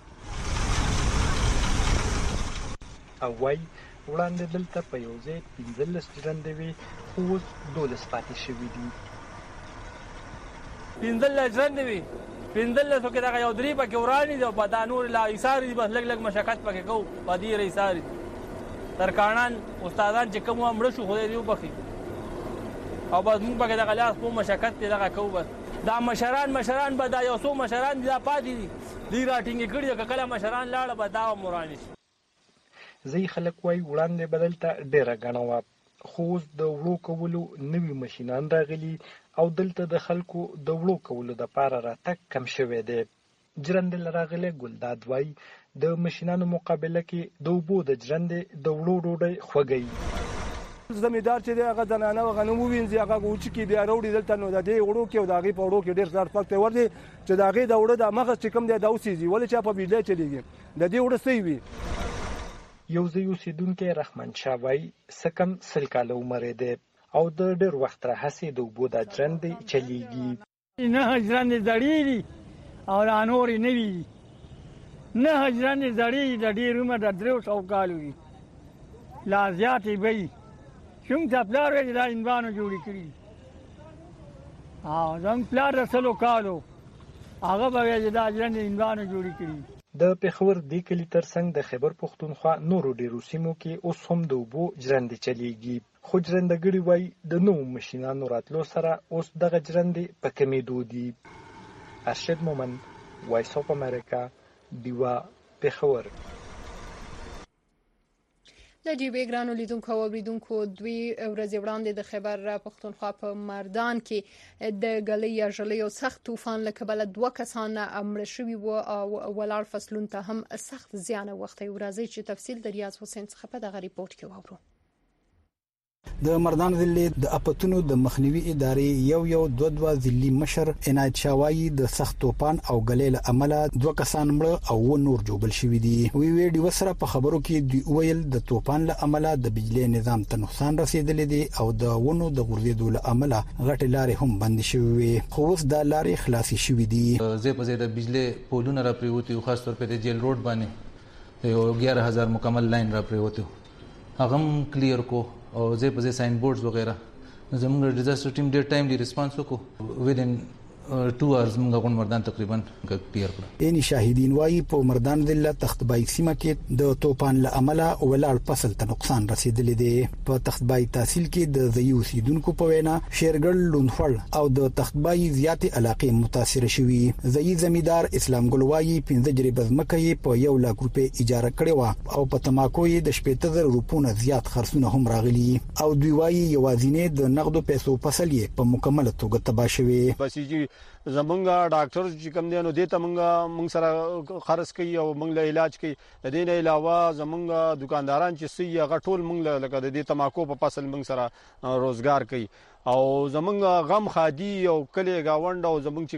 او وای وړاندې دلته په یو ځای 15 ژوندې وي خو اوس 12 پاتې شوي دي. 15 ژوندې وي 15 کې دا یو درې پکې ورانی دي په دانور لا ایثار دي بس لګ مشقت پکې کو په دې ایثار ترکانان استادان چې کوم امر شو خو دې وبخي او بس موږ پکې دا غلاس په مشقت دې دا کو بس دا مشران به دا یو څو مشران دي دا پاتې دي راټینګ کړي کله مشران لاړه به دا مورانی زی خلک وای وړاندې بدلته ډیره غنوا خو د وړو کولو نوي ماشينان راغلي او دلته د خلکو د وړو کولو د پاره راتګ کم شوی دی. ژرندې راغلي ګلداد وای د ماشينانو مقابله کې د وبو د ژرندې د وړو ډوډۍ خوږی. زمیدار چې هغه زنانه غنم وینځي هغه وچ کې بیا وروړي دلته نو د دې وړو کې او د هغې په وړو کې ډېر زیات فرق دی ورته چې د هغې د وړه د مغز چې کوم دی دا اوسېږي ولې چې په بجلی چلیږي د دې وړه صحیح وي. یو ځای اوسېدونکی رحمان شاه وایي څه کم 100 کاله عمر دی او د ډېر وخت راهیسې د اوبو دا ژرندې چلیږي. نه ژرندې زړې دي او لا نورې نوي دي. نه ژرندې زړې دي د ډېر عمر د 300 کالو دي لا زیاتې به وي کوم چې پلار یې دا انبانو جوړې کړي او زموږ پلار د 100 کالو هغه به وایي دا ژرندې انبانو جوړې کړي. د پیښور د کلی ترڅنګ د خیبر پښتونخوا نورو ډیرو سیمو کې اوس هم د اوبو ژرندې چلیږي خو ژرندګړي وایي د نوو ماشینانو راتلو سره اوس دغه ژرندې په کمېدو دي. ارشد مومن، وایس اف امریکا، دیوا، پیښور. د جی بی ګرانو لیدونکو او اوریدونکو دوی ورځې وړاندې د خیبر پختونخوا په مردان کې د غلې یا ژلې او سخت طوفان له کبله 2 کسان مړه شوي وو او ولاړ فصلونو ته هم سخت زیان وخته. ورځي چې تفصیل د ریاض حسین څخه په دغه ریپورت کې واورو. د مردان ضلع د اپتونو د مخنیوي ادارې دوه ضلعي مشر عنایت شاوایی د سخت طوفان او غلې له امله 2 کسان مړه او نور جوړل شوي دي. وی وسره په خبرو کې دی ویل د طوفان له امله د بجلی نظام ته نقصان رسیدلی دی او د ونو د غورځېدو له امله غټې لارې هم بند شوي، خو اوس د لارې خلاصې شوي دي. زه په د بجلی پولونه را پریوتی او خاص طور په د جیل روډ باندې یو 11000 مکمل لاین را پریوتی هغه کلیر کو او زه په ساين بورډز وغیرہ زموږ ډیزاستر ټیم ډیر ټایملی ریسپانس وکړو ودین 2 hours موږ غون مردان تقریبا کلیر کړ. ان شاهدین وايي په مردان ضلع تختبای سیمه کې د طوفان له امله ولاړ فصل ته نقصان رسیدلی دی. په تختبای تحصیل کې د ځایي اوسیدونکو په وینا شیرګل لونفړ او د تختبای زیاتې علاقې متاثر شوي. ځایي زمیندار اسلام ګل وايي 15 جریب ځمکې په 1 لک روپۍ اجاره کړې و او په تماکو یې د 17000 روپونه زیات خرڅونه هم راغلي او دوی وايي یوازینې د نقدو پیسو فصل یې په مکمله توګه تباه شوی. زمونږ ډاکټر چې کوم دی نو دته مونږ سره خرڅ کوي او مونږ له علاج کوي. د دې نه علاوه زمونږ دکانداران چې سي هغه ټول مونږ لکه د دې تماکو په فصل مونږ سره روزګار کوي او زمونږ غم خادي او کلی گاوند او زمونږ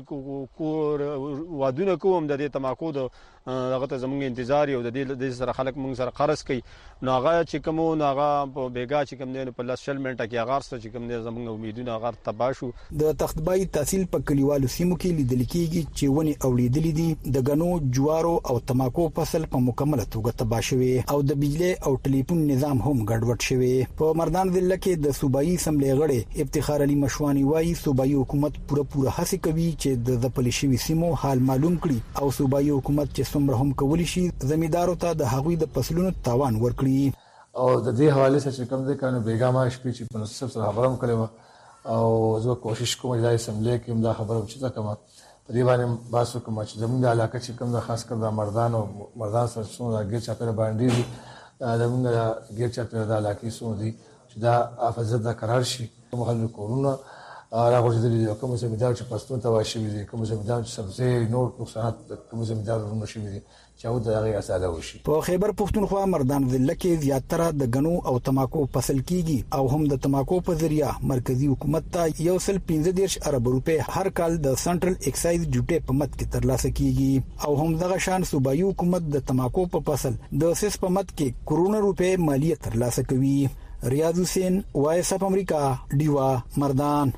چې وادونه کوم د دې تماکو د هغه ته زمونږ انتظار یو د دې سره خلک مونږ سره خرڅ کوي نو هغه چې کوم نو هغه په بیګا چې کوم دی په 10 منټه کې هغه سره چې کوم دی زمونږ امیدونه هغه تباه شو. د تختبای تحصیل په کلیوالو سیمو کې لیدل کېږي چې ونی اولیدلې دي د غنو جوارو او تماکو فصل په مکمله توګه تباه شوی او د بجلی او ټلیفون نظام هم ګډوډ شوی. په مردان ضلع کې د صوبایي اسمبلی غړي افتخار علي مشوانی وايي صوبایي حکومت پوره هڅه کوي چې د ځپل شوی سیمو حال معلوم کړي او صوبایي حکومت چې څومره هم کولی شي زمیندارو ته د هغوی د فصلونو تاوان ورکړي. او د دې حواله سره کوم ځای کنه بیګامه شپې چې په نصب سره خبرم کړو او زه کوشش کوم چې د اسمبلی کې دا خبره وچته کما په دې باندې باسو کوم چې زموږ د علاقې چې کوم د خاص کر د مردان سره څو د ګیر چاپیره باندې زموږ د ګیر چاپیره د علاقې سو دي چې دا افزه د قرار شي مخالف کورونا راغورځېدلې کوم زمیندار چې پښتون ته واشي دي کوم زمیندار چې سبزی نور نقصانات کوم زمیندار ورنشي دي چې او د هغه اساده وشي. په خیبر پختونخوا مردان ضلع کې زیاتره د غنو او تماکو فصل کیږي او هم د تماکو په ذریعہ مرکزی حکومت ته 115 ارب روپے هر کال د سنټرل ایکسایز ډیوټي په مت کې ترلاسه کیږي او هم دغه شان صوبایي حکومت د تماکو په فصل د سیس په مت کې کروڑ روپے مالیه ترلاسه کوي. ریاض حسین وایس اف امریکا دیوا مردان.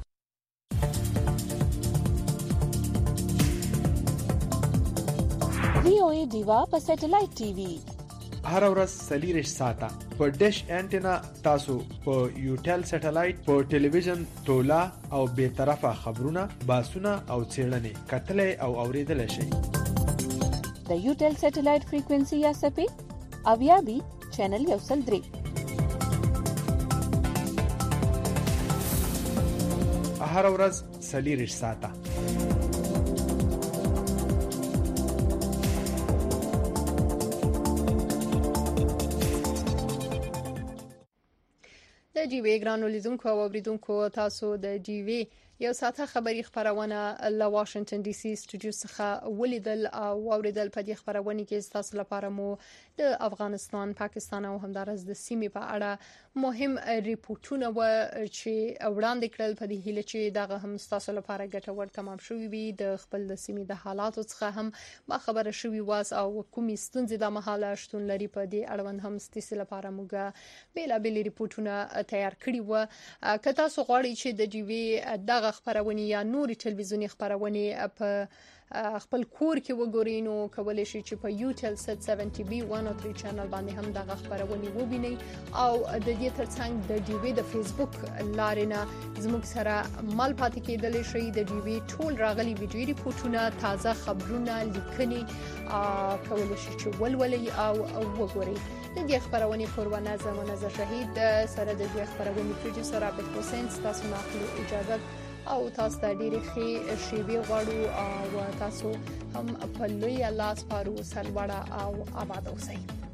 VOA دیوا په سټلایټ ټي وي هر ورځ سلیریش ساته په ډیش انټینا تاسو په یوټل سټلایټ په ټلویزیون تولا او به طرفه خبرونه باسونه او چیرنې کتلې او اوریدل شي. د یوټل سټلایټ فریکوئنسي یا سپې اویابي چینل یو سل درې هر ورځ سلیریش ساته. د جی وی ګرانو لیدونکو او اوریدونکو تاسو د جی وی یو ساعته خبری خبرونه له واشنگټن ډي سي سټوډیو څخه ولیدل او اوریدل په دې خبرونه کې تاسو لپاره مو د افغانستان، پاکستان او همدارس د سیمې په اړه مهم ریپورتونه و چې وړاندې کړل په دې هیله چې دغه هم تاسو لپاره ګټور تمام شوي وي. د خپل د سیمې د حالاتو څخه هم ما خبره شوي واس او کومې ستونزې د مهاله شتون لري په دې اړوند هم ستاسو لپاره موږ بیلابل ریپورتونه تیار کړي و. که تاسو غواړئ چې د جی وی دغه خبرونه یا نوري ټلویزیونی خبرونه په خپل کور کې وګورئ نو کولای شئ چې په یوټل 770B 103 چینل باندې هم دغه خبرونه ووینئ او د دې ترڅنګ د ډي وی د فیسبوک لارې نه زموږ سره مال پاتې کېدلی شئ. د ډي وی ټول راغلي ویډیو ریپورتونه، تازه خبرونه، لیکنې کولای شئ چې ولولئ او وګورئ. د دې خبرونه پروانه زمانه شهید سره د دې خبرونه پروډوسر عبد حسین تاسو نه خپل اجازه او تاسو ته ډیره ښه شیبه غواړو او تاسو هم په لوی الله سپارو سرلوړه او آباد اوسئ.